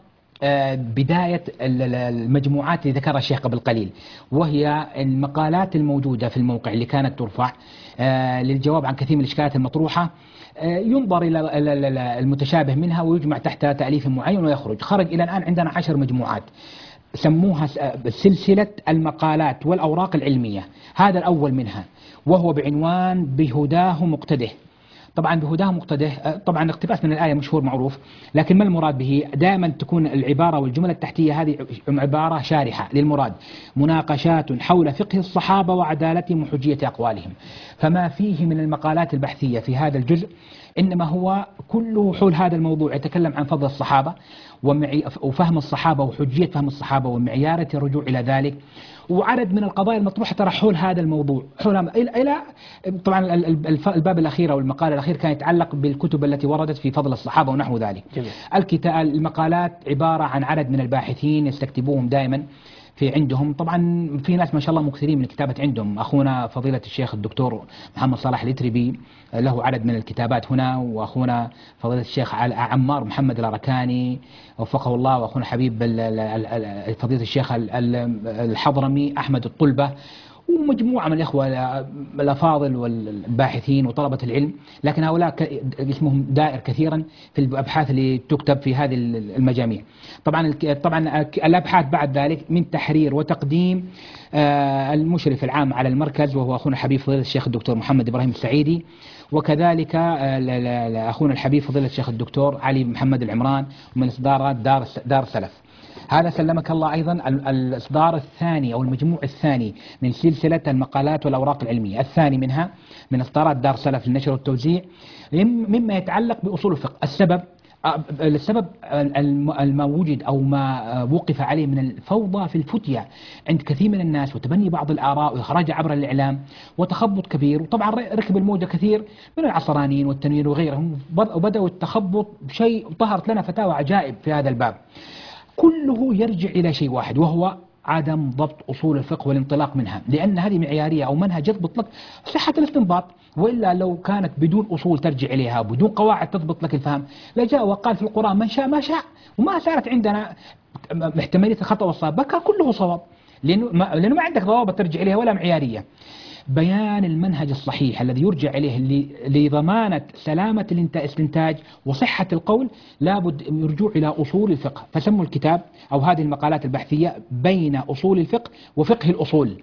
بداية المجموعات اللي ذكرها الشيخ قبل قليل، وهي المقالات الموجودة في الموقع اللي كانت ترفع للجواب عن كثير من الإشكالات المطروحة. ينظر إلى المتشابه منها ويجمع تحت تأليف معين ويخرج. خرج إلى الآن عندنا 10 مجموعات سموها سلسلة المقالات والأوراق العلمية. هذا الأول منها وهو بعنوان بهداه مقتده. طبعا بهداه مقتده طبعا اقتباس من الآية مشهور معروف، لكن ما المراد به؟ دائما تكون العبارة والجملة التحتية هذه عبارة شارحة للمراد، مناقشات حول فقه الصحابة وعدالتهم وحجية أقوالهم. فما فيه من المقالات البحثية في هذا الجزء إنما هو كله حول هذا الموضوع، يتكلم عن فضل الصحابة وفهم الصحابة وحجية فهم الصحابة ومعيارة الرجوع إلى ذلك، وعدد من القضايا المطروحة ترى حول هذا الموضوع، إلى طبعا الباب الأخير أو المقال الأخير كان يتعلق بالكتب التي وردت في فضل الصحابة ونحو ذلك. المقالات عبارة عن عدد من الباحثين يستكتبوهم دائما في عندهم. طبعا في ناس ما شاء الله مكثرين من الكتابة عندهم، أخونا فضيلة الشيخ الدكتور محمد صلاح الإتربي له عدد من الكتابات هنا، وأخونا فضيلة الشيخ عمار محمد الأركاني وفقه الله، وأخونا حبيب فضيلة الشيخ الحضرمي أحمد الطلبة، ومجموعة من الإخوة الأفاضل والباحثين وطلبة العلم، لكن هؤلاء اسمهم دائر كثيرا في الأبحاث اللي تكتب في هذه المجاميع. طبعا الأبحاث بعد ذلك من تحرير وتقديم المشرف العام على المركز وهو أخونا الحبيب فضيلة الشيخ الدكتور محمد إبراهيم السعيدي، وكذلك أخونا الحبيب فضيلة الشيخ الدكتور علي محمد العمران من إصدارات دار سلف. هذا سلمك الله أيضا الإصدار الثاني أو المجموع الثاني من سلسلة المقالات والأوراق العلمية، الثاني منها من إصدارات دار سلف للنشر والتوزيع، مما يتعلق بأصول الفقه. السبب ما وجد أو ما وقف عليه من الفوضى في الفتية عند كثير من الناس وتبني بعض الآراء وإخراجها عبر الإعلام وتخبط كبير، وطبعا ركب الموجة كثير من العصرانيين والتنوير وغيرهم وبدأوا التخبط بشيء، ظهرت لنا فتاوى عجائب في هذا الباب. كله يرجع إلى شيء واحد وهو عدم ضبط أصول الفقه والانطلاق منها، لأن هذه معيارية أو منهج يضبط لك صحة الاستنباط، وإلا لو كانت بدون أصول ترجع إليها وبدون قواعد تضبط لك الفهم لجاء وقال في القرآن من شاء ما شاء، وما صارت عندنا احتمالية الخطأ والصواب، بكى كله صواب، لأنه ما عندك ضوابط ترجع إليها ولا معيارية. بيان المنهج الصحيح الذي يرجع إليه لضمانة سلامة الاستنتاج وصحة القول، لابد من الرجوع إلى أصول الفقه. فسموا الكتاب أو هذه المقالات البحثية بين أصول الفقه وفقه الأصول،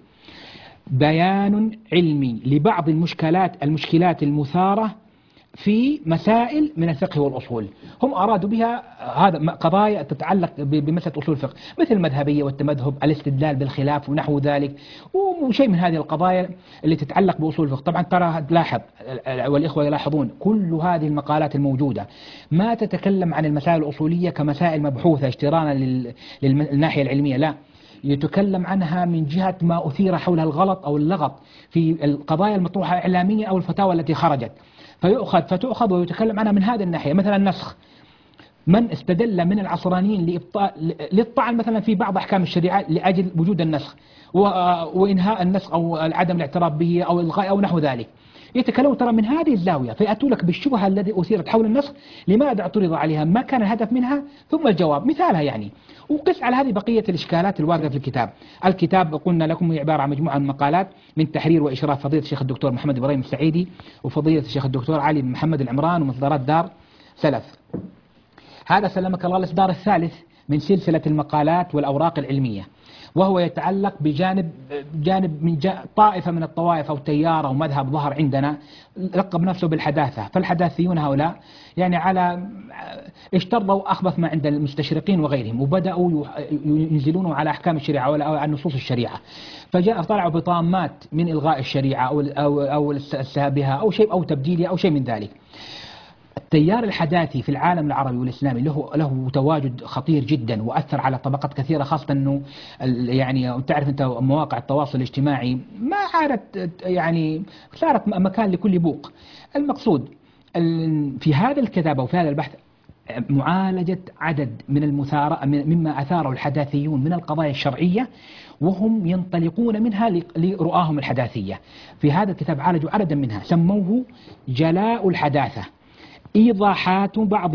بيان علمي لبعض المشكلات المثارة في مسائل من الفقه والأصول. هم أرادوا بها هذا قضايا تتعلق بمسألة أصول الفقه، مثل المذهبية والتمذهب، الاستدلال بالخلاف ونحو ذلك، وشيء من هذه القضايا اللي تتعلق بأصول الفقه. طبعا ترى تلاحظ والإخوة يلاحظون كل هذه المقالات الموجودة ما تتكلم عن المسائل الأصولية كمسائل مبحوثة اشترانا للناحية العلمية، لا، يتكلم عنها من جهة ما أثير حولها الغلط أو اللغط في القضايا المطروحة إعلاميا أو الفتاوى التي خرجت، فتؤخذ ويتكلم عنها من هذه الناحية. مثلا النسخ، من استدل من العصرانيين للطعن مثلا في بعض أحكام الشريعة لأجل وجود النسخ وإنهاء النسخ أو عدم الاعتراف به أو إلغاء أو نحو ذلك، يتكلمون ترى من هذه الزاوية، فيأتوا لك بالشبهة التي أثيرت حول النسخ، لماذا اعترض عليها، ما كان الهدف منها، ثم الجواب مثالها يعني. وقس على هذه بقية الإشكالات الواردة في الكتاب. الكتاب قلنا لكم هي عبارة عن مجموعة من مقالات من تحرير وإشراف فضيلة الشيخ الدكتور محمد إبراهيم السعيدي وفضيلة الشيخ الدكتور علي بن محمد العمران ومصدرات دار سلف. هذا سلمك الله الإصدار الثالث من سلسلة المقالات والأوراق العلمية، وهو يتعلق بجانب طائفة من الطوائف أو تيار أو مذهب ظهر عندنا لقب نفسه بالحداثة. فالحداثيون هؤلاء يعني على اشترطوا أخبث ما عند المستشرقين وغيرهم، وبدأوا ينزلون على أحكام الشريعة أو على نصوص الشريعة، طلعوا بطامات من إلغاء الشريعة أو الاستهزاء بها أو شيء أو تبديلها أو شيء من ذلك. التيار الحداثي في العالم العربي والإسلامي له تواجد خطير جدا وأثر على طبقات كثيرة، خاصة أنه يعني تعرف أنت مواقع التواصل الاجتماعي ما عادت يعني صارت مكان لكل بوق. المقصود في هذا الكتاب وفي هذا البحث معالجة عدد من المثارة مما أثاره الحداثيون من القضايا الشرعية وهم ينطلقون منها لرؤاهم الحداثية. في هذا الكتاب عالجوا عددا منها، سموه جلاء الحداثة، إيضاحات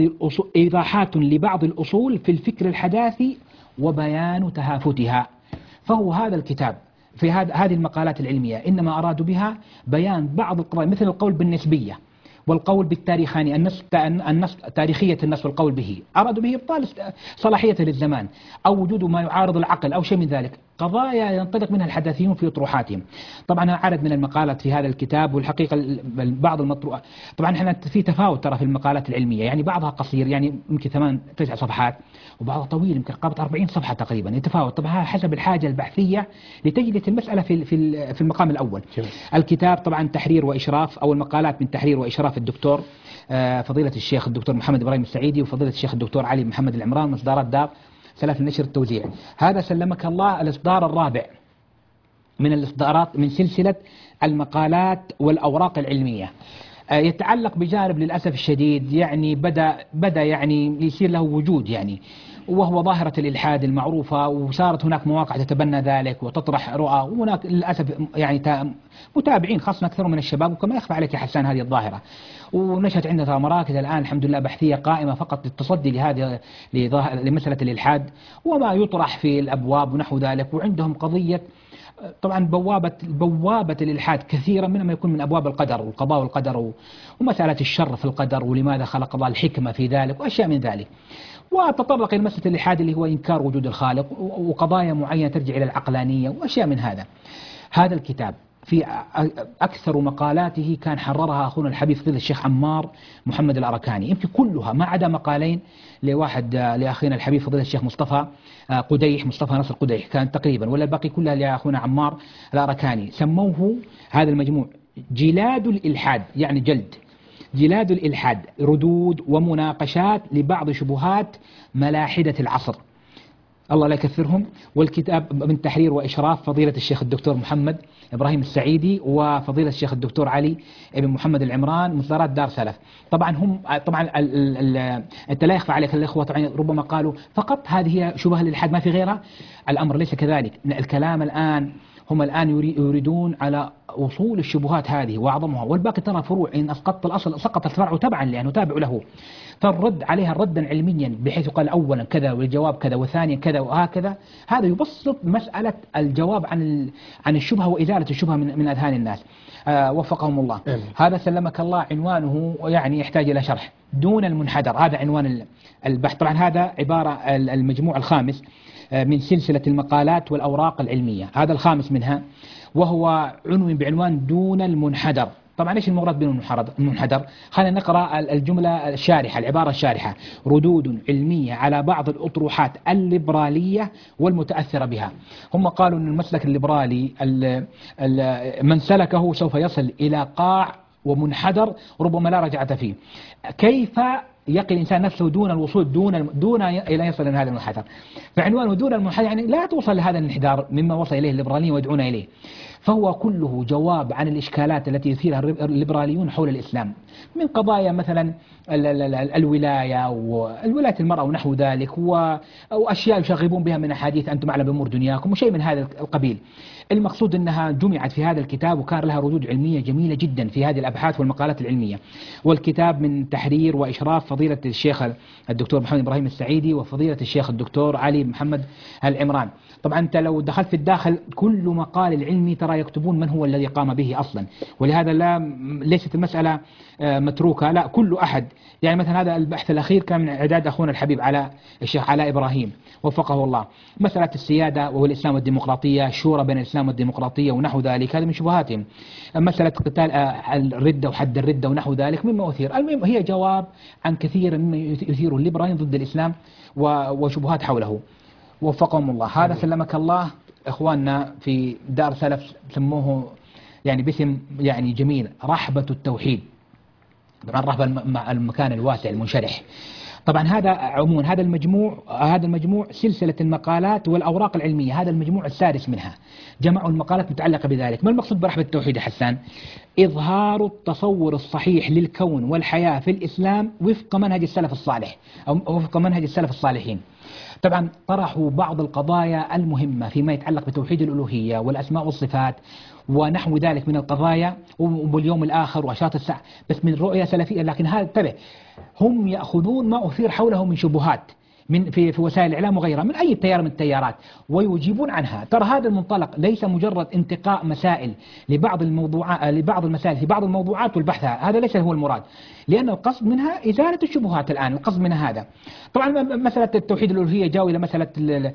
لبعض الأصول في الفكر الحداثي وبيان تهافتها. فهو هذا الكتاب في هذه المقالات العلمية إنما أرادوا بها بيان بعض القضايا مثل القول بالنسبية والقول بالتاريخاني، النص تاريخية النص والقول به، أرادوا به إبطال صلاحيته للزمان أو وجود ما يعارض العقل أو شيء من ذلك، قضايا ينطلق منها الحداثيون في أطروحاتهم. طبعا عدد من المقالات في هذا الكتاب، والحقيقة بعض المطروح طبعا احنا في تفاوت ترى في المقالات العلمية، يعني بعضها قصير يعني يمكن 8-9 صفحات، وبعضها طويل يمكن قرابة 40 صفحة تقريبا، يتفاوت طبعا حسب الحاجة البحثية لتجدة المسألة في المقام الأول. الكتاب طبعا تحرير وإشراف أو المقالات من تحرير وإشراف الدكتور فضيلة الشيخ الدكتور محمد إبراهيم السعيدي وفضيلة الشيخ الدكتور علي محمد العمران، مصدرات دار سلف النشر التوزيع. هذا سلمك الله الإصدار الرابع من الإصدارات من سلسلة المقالات والأوراق العلمية. يتعلق بجانب للأسف الشديد يعني بدأ يعني يصير له وجود يعني، وهو ظاهرة الإلحاد المعروفة، وصارت هناك مواقع تتبنى ذلك وتطرح رؤى، وهناك للأسف يعني متابعين خاصة أكثر من الشباب، وكما يخفى عليك يا حسان هذه الظاهرة. ونشأت عندنا مراكز الآن الحمد لله بحثية قائمة فقط للتصدي لمسألة الإلحاد وما يطرح في الأبواب ونحو ذلك، وعندهم قضية طبعا بوابة الإلحاد كثيرا منها ما يكون من أبواب القدر والقضاء والقدر ومسألة الشر في القدر ولماذا خلق الله الحكمة في ذلك وأشياء من ذلك، وتطرق إلى مسألة الإلحاد اللي هو إنكار وجود الخالق وقضايا معينة ترجع إلى العقلانية وأشياء من هذا. هذا الكتاب في أكثر مقالاته كان حررها أخونا الحبيب فضيلة الشيخ عمار محمد الأركاني، يمكن كلها ما عدا مقالين لأخينا الحبيب فضيلة الشيخ مصطفى نصر قديح كان تقريبا، ولا الباقي كلها لأخونا عمار الأركاني. سموه هذا المجموع جلاد الإلحاد، يعني جلاد الإلحاد، ردود ومناقشات لبعض شبهات ملاحدة العصر الله لا يكثرهم. والكتاب من تحرير وإشراف فضيلة الشيخ الدكتور محمد إبراهيم السعيدي وفضيلة الشيخ الدكتور علي بن محمد العمران، مصدرات دار سلف. طبعا أنت لا يخفى عليك الإخوة طبعا ربما قالوا فقط هذه هي شبهة الإلحاد ما في غيرها، الأمر ليس كذلك. الكلام الآن هم يريدون على وصول الشبهات هذه وأعظمها، والباقي ترى فروع، إن أسقطت الأصل سقط الفرع تبعا لأنه تابع له. فالرد عليها ردا علميا بحيث قال أولا كذا والجواب كذا وثانيا كذا وهكذا، هذا يبسط مسألة الجواب عن الشبهة وإزالة الشبهة من أذهان الناس. وفقهم الله. هذا سلمك الله عنوانه يعني يحتاج إلى شرح. دون المنحدر، هذا عنوان البحث. طبعا هذا عبارة المجموع الخامس من سلسلة المقالات والأوراق العلمية، هذا الخامس منها، وهو عنوان بعنوان دون المنحدر. طبعا ايش المراد بالمنحدر؟ خلينا نقرأ الجملة الشارحة، العبارة الشارحة: ردود علمية على بعض الأطروحات الليبرالية والمتأثرة بها. هم قالوا أن المسلك الليبرالي من سلكه سوف يصل إلى قاع ومنحدر ربما لا رجعة فيه. كيف يقي الإنسان نفسه دون الوصول دون إلى يصل إلى هذا المنحدر؟ فعنوانه دون المنحدر يعني لا توصل لهذا الانحدار مما وصل إليه الليبراليين ويدعون إليه. فهو كله جواب عن الإشكالات التي يثيرها الليبراليون حول الإسلام من قضايا مثلا الولاية والولاية المرأة ونحو ذلك، وأشياء يشغبون بها من أحاديث أنتم أعلم بأمور دنياكم وشيء من هذا القبيل. المقصود أنها جمعت في هذا الكتاب وكان لها ردود علمية جميلة جدا في هذه الأبحاث والمقالات العلمية. والكتاب من تحرير وإشراف فضيلة الشيخ الدكتور محمد إبراهيم السعيدي وفضيلة الشيخ الدكتور علي محمد العمران. طبعا أنت لو دخلت في الداخل كل مقال العلمي ترى يكتبون من هو الذي قام به أصلا، ولهذا ليست المسألة متروكة، لا كل أحد. يعني مثلا هذا البحث الأخير كان من إعداد أخونا الحبيب على الشيخ علاء إبراهيم وفقه الله. مسألة السيادة والإسلام والديمقراطية، شورى بين الإسلام والديمقراطية ونحو ذلك، هذه من شبهاتهم. مسألة قتال الردة وحد الردة ونحو ذلك مما أثير. المهم هي جواب عن كثير مما يثير الليبراليين ضد الإسلام وشبهات حوله وفقهم الله. هذا سلمك الله إخواننا في دار سلف سموه يعني باسم يعني جميل، رحبة التوحيد. طبعا رحبة المكان الواسع المنشرح. طبعا هذا عموما هذا المجموع سلسلة المقالات والأوراق العلمية، هذا المجموع السادس منها، جمعوا المقالات متعلقة بذلك. ما المقصود برحبة التوحيد يا حسان؟ إظهار التصور الصحيح للكون والحياة في الإسلام وفق منهج السلف الصالح أو وفق منهج السلف الصالحين. طبعا طرحوا بعض القضايا المهمة فيما يتعلق بتوحيد الألوهية والأسماء والصفات ونحو ذلك من القضايا واليوم الآخر وأشراط الساعة، بس من رؤية سلفية. لكن هذا انتبه، هم يأخذون ما أثير حوله من شبهات في وسائل الإعلام وغيرها من أي تيار من التيارات ويجيبون عنها. ترى هذا المنطلق ليس مجرد انتقاء مسائل لبعض المسائل في بعض الموضوعات والبحث، هذا ليس هو المراد، لأن القصد منها إزالة الشبهات. الآن القصد منها هذا. طبعا مسألة التوحيد الألوهية جاءوا إلى مسألة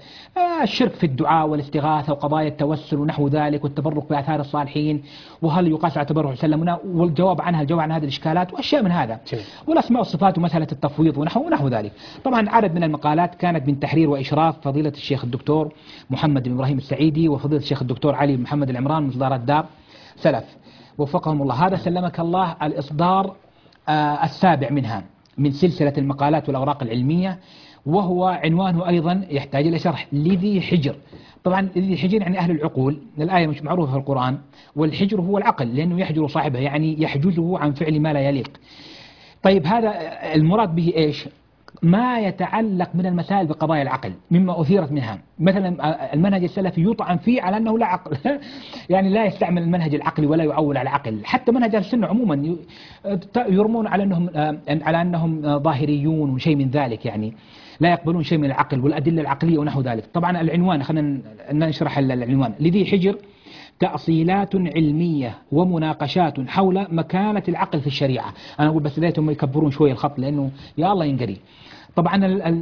الشرك في الدعاء والاستغاثة وقضايا التوسل ونحو ذلك والتبرك بآثار الصالحين، وهل يقاس على تبرك وسلم، والجواب عنها الجواب عن هذه الإشكالات وأشياء من هذا، والأسماء والصفات ومسألة التفويض ونحو ذلك. طبعا عدد من المقالات كانت من تحرير وإشراف فضيلة الشيخ الدكتور محمد بن إبراهيم السعيدي وفضيلة الشيخ الدكتور علي محمد العمران من إصدارات دار سلف وفقهم الله. هذا سلمك الله الإصدار السابع منها من سلسلة المقالات والأوراق العلمية، وهو عنوانه أيضا يحتاج إلى شرح: لذي حجر. طبعا لذي حجر يعني أهل العقول، الآية مش معروفة في القرآن، والحجر هو العقل لأنه يحجر صاحبه يعني يحجزه عن فعل ما لا يليق. طيب هذا المراد به إيش؟ ما يتعلق من المسائل بقضايا العقل مما أثيرت منها. مثلا المنهج السلفي يطعن فيه على أنه لا عقل يعني لا يستعمل المنهج العقلي ولا يعول على العقل. حتى منهج السنة عموما يرمون على أنهم ظاهريون وشيء من ذلك، يعني لا يقبلون شيء من العقل والأدلة العقلية ونحو ذلك. طبعا العنوان خلينا نشرح العنوان: لذي حجر تأصيلات علمية ومناقشات حول مكانة العقل في الشريعة. أنا أقول بس ليتهم يكبرون شوية الخط لأنه يا الله ينقري. طبعا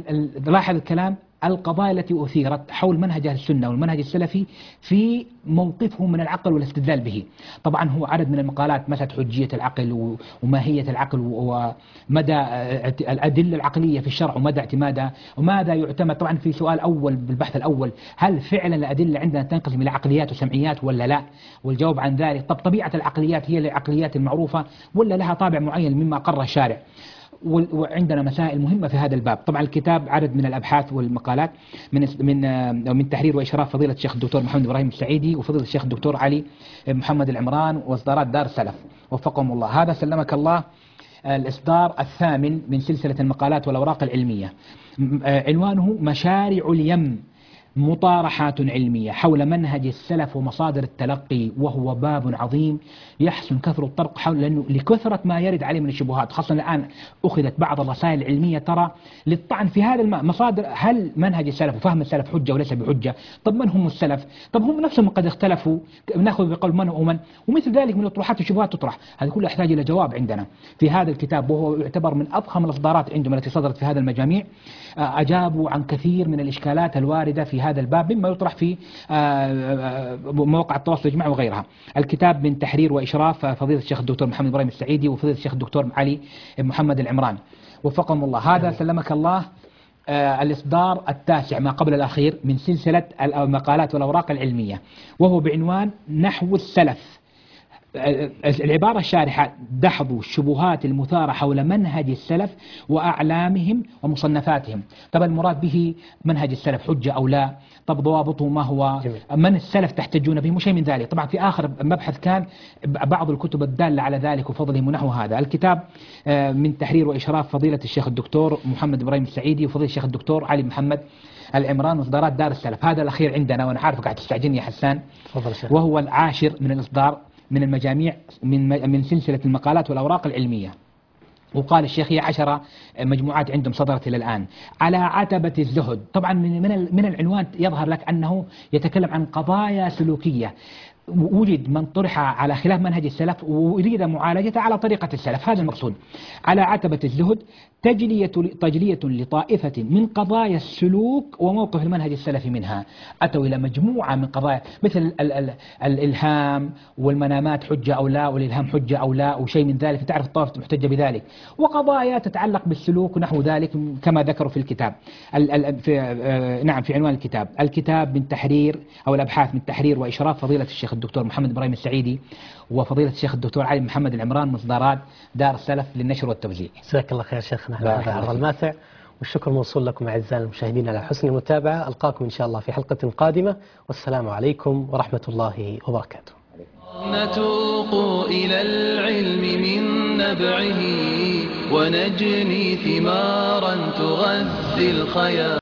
لاحظ الكلام، القضايا التي أثيرت حول منهج أهل السنة والمنهج السلفي في موقفهم من العقل والاستدلال به. طبعا هو عدد من المقالات مسألة حجية العقل وماهية العقل ومدى الأدلة العقلية في الشرع ومدى اعتمادها وماذا يعتمد. طبعا في سؤال أول بالبحث الأول: هل فعلا الأدلة عندنا تنقسم إلى عقليات وسمعيات ولا لا؟ والجواب عن ذلك: طب طبيعة العقليات هي العقليات المعروفة ولا لها طابع معين مما قرره الشارع؟ وعندنا مسائل مهمة في هذا الباب. طبعا الكتاب عدد من الأبحاث والمقالات من تحرير وإشراف فضيلة الشيخ الدكتور محمد إبراهيم السعيدي وفضيلة الشيخ الدكتور علي محمد العمران وإصدارات دار سلف وفقهم الله. هذا سلمك الله الإصدار الثامن من سلسلة المقالات والأوراق العلمية، عنوانه: مشارع اليم مطارحات علمية حول منهج السلف ومصادر التلقي، وهو باب عظيم يحسن كثر الطرق حول، لأنه لكثرة ما يرد عليه من الشبهات، خاصة الآن أخذت بعض الرسائل العلمية ترى للطعن في هذا مصادر، هل منهج السلف وفهم السلف حجة وليس بحجة؟ طب من هم السلف؟ طب هم نفسهم قد اختلفوا، نأخذ بقول من ومن، ومثل ذلك من الأطروحات والشبهات تطرح، هذه كلها يحتاج إلى جواب عندنا في هذا الكتاب، وهو يعتبر من أضخم الإصدارات عندهم التي صدرت في هذا المجاميع. أجابوا عن كثير من الإشكالات الواردة في هذا الباب مما يطرح في مواقع التواصل الاجتماعي وغيرها. الكتاب من تحرير وإشراف فضيلة الشيخ الدكتور محمد إبراهيم السعيدي وفضيلة الشيخ الدكتور علي محمد العمران وفقهم الله. هذا سلمك الله الإصدار التاسع ما قبل الأخير من سلسلة المقالات والأوراق العلمية، وهو بعنوان نحو السلف. العبارة الشارحة: دحض الشبهات المثارة حول منهج السلف وأعلامهم ومصنفاتهم. طبعا المراد به منهج السلف حجة أو لا، طب ضوابطه ما هو، من السلف تحتجون بهم وشيء من ذلك. طبعا في آخر مبحث كان بعض الكتب الدالة على ذلك وفضلهم ونحو هذا. الكتاب من تحرير وإشراف فضيلة الشيخ الدكتور محمد إبراهيم السعيدي وفضيلة الشيخ الدكتور علي محمد العمران، وإصدارات دار السلف. هذا الأخير عندنا، وأنا عارفك قاعد تستعجلني يا حسان، وهو العاشر من الإصدار من المجاميع من سلسلة المقالات والأوراق العلمية. وقال الشيخ هي 10 مجموعات عندهم صدرت إلى الآن. على عتبة الزهد، طبعا من العنوان يظهر لك أنه يتكلم عن قضايا سلوكية وجد من طرح على خلاف منهج السلف وأريد معالجته على طريقة السلف، هذا المقصود. على عتبة الزهد تجلية لطائفة من قضايا السلوك وموقف المنهج السلفي منها. أتوا إلى مجموعة من قضايا مثل الإلهام والمنامات حجة أو لا، والإلهام حجة أو لا وشيء من ذلك، تعرف الطائفة المحتجة بذلك، وقضايا تتعلق بالسلوك ونحو ذلك كما ذكروا في الكتاب في عنوان الكتاب. الكتاب من تحرير أو الأبحاث من تحرير وإشراف فضيلة الشيخ الدكتور محمد إبراهيم السعيدي وفضيلة الشيخ الدكتور علي محمد العمران، مصدرات دار السلف للنشر والتوزيع. جزاك الله خير شيخنا على هذا العرض الماتع، والشكر موصول لكم أعزائي المشاهدين على حسن المتابعة. ألقاكم إن شاء الله في حلقة قادمة، والسلام عليكم ورحمة الله وبركاته. نتوق إلى العلم من نبعه ونجني ثمارا تغذي الخيال.